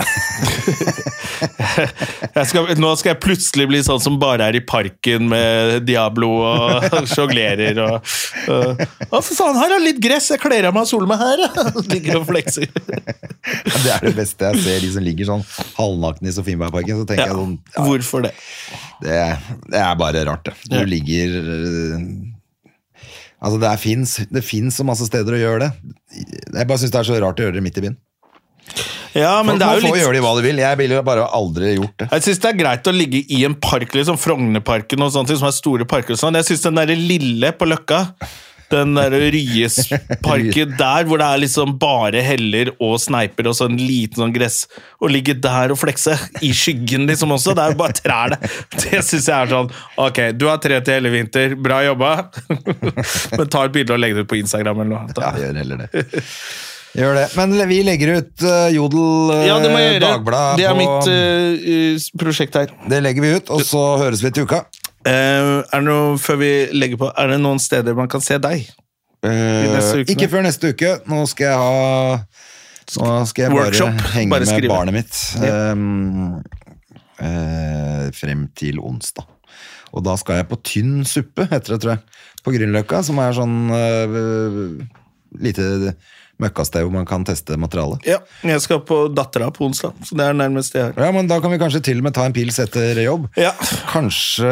jeg skal, nå skal jeg plutselig bli sånn som bare er i parken med Diablo og jonglerer og... og å, for faen, her er litt gress, jeg kler av meg og soler meg her. Ligger og flekser. Det er det beste jeg ser, de som ligger sånn halvnakne i Sofienbergparken, så tenker ja, jeg sånn... Ja, hvorfor det? det? Det er bare rart, det. Du ja. ligger... Altså, det, er, finnes, det finnes så masse steder å gjøre det. Jeg bare synes det er så rart å gjøre det midt i byen. Ja, men folk det er jo må få litt... gjøre det hva de vil. Jeg ville jo bare aldri gjort det. Jeg synes det er greit å ligge i en park, liksom Frognerparken og sånt, som er store parker og sånn. Jeg synes den der lille på Løkka, den der Ryesparken der, hvor det er liksom bare heller og sneiper og sånn liten sånn gress, og ligge der og flekse i skyggen liksom også, det er jo bare trær det. Det synes jeg er sånn, ok, du har tre til hele vinter, bra jobba, men ta et bilde og legg det ut på Instagram eller noe. Ja, gjør heller det. Gjør det, men vi legger ut uh, Jodel uh, ja, det må jeg gjøre. Dagblad det er på, mitt uh, prosjekt her. Det legger vi ut, og så høres vi til uka. Uh, er det noe, før vi legger på, er det noen steder man kan se deg? Uh, ikke før neste uke. Nå skal jeg ha Nå skal jeg bare workshop, henge bare med barnet mitt ja. um, uh, frem til onsdag. Og da skal jeg på tynn suppe, heter det, tror jeg, på Grünerløkka, som er sånn uh, lite møkkasted hvor man kan teste materialet. Ja, jeg skal på dattera på onsdag, så det er nærmest det her. Ja, men da kan vi kanskje til og med ta en pils etter jobb. Ja. Kanskje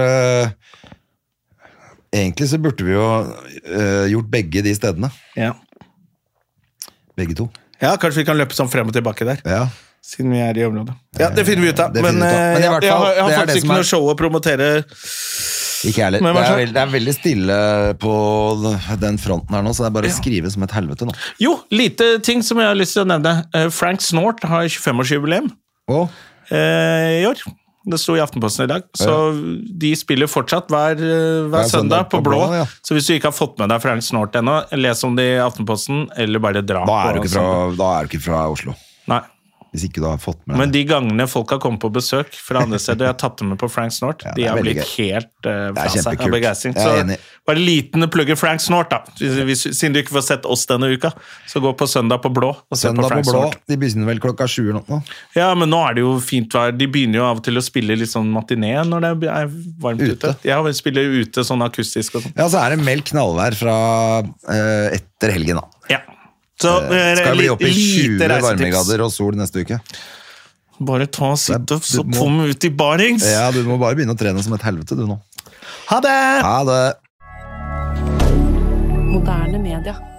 egentlig så burde vi jo uh, gjort begge de stedene. Ja. Begge to. Ja, kanskje vi kan løpe sånn frem og tilbake der. Ja. Siden vi er i området. Ja, det finner vi ut av. Det men, vi ut av. Men i hvert fall, jeg har, jeg har det faktisk ikke noe show å promotere. Ikke heller. Det er, veld, det er veldig stille på den fronten her nå, så det er bare å skrive som et helvete nå. Jo, lite ting som jeg har lyst til å nevne. Frank Snort har tjuefem-årsjubileum oh. eh, i år. Det sto i Aftenposten i dag. Så ja. De spiller fortsatt hver, hver, hver søndag på, på Blå. Blå ja. Så hvis du ikke har fått med deg Frank Snort ennå, les om det i Aftenposten, eller bare dra da er på. Du fra, da er du ikke fra Oslo. Nei. Hvis ikke du har fått med Men de gangene folk har kommet på besøk fra andre steder, jeg har tatt dem med på Frank Snort, ja, de har blitt gøy. Helt uh, fra seg av begeistring. Så bare liten plugge Frank Snort, da. Hvis, siden du ikke får sett oss denne uka, så gå på søndag på Blå og se søndag på Frank på Blå, Snort. De begynner vel klokka sju eller noe. Ja, men nå er det jo fint vær. De begynner jo av og til å spille litt sånn matiné når det er varmt ute. ute. Ja, vi spiller ute sånn akustisk og sånn. Ja, så er det meldt knallvær fra uh, etter helgen, da. Ja. Så, uh, skal bli opp i tjue varmegrader og sol neste uke. Bare ta sit-ups og kom ut i barings. Ja, du må bare begynne å trene som et helvete, du nå. Ha det! Ha det! Moderne media.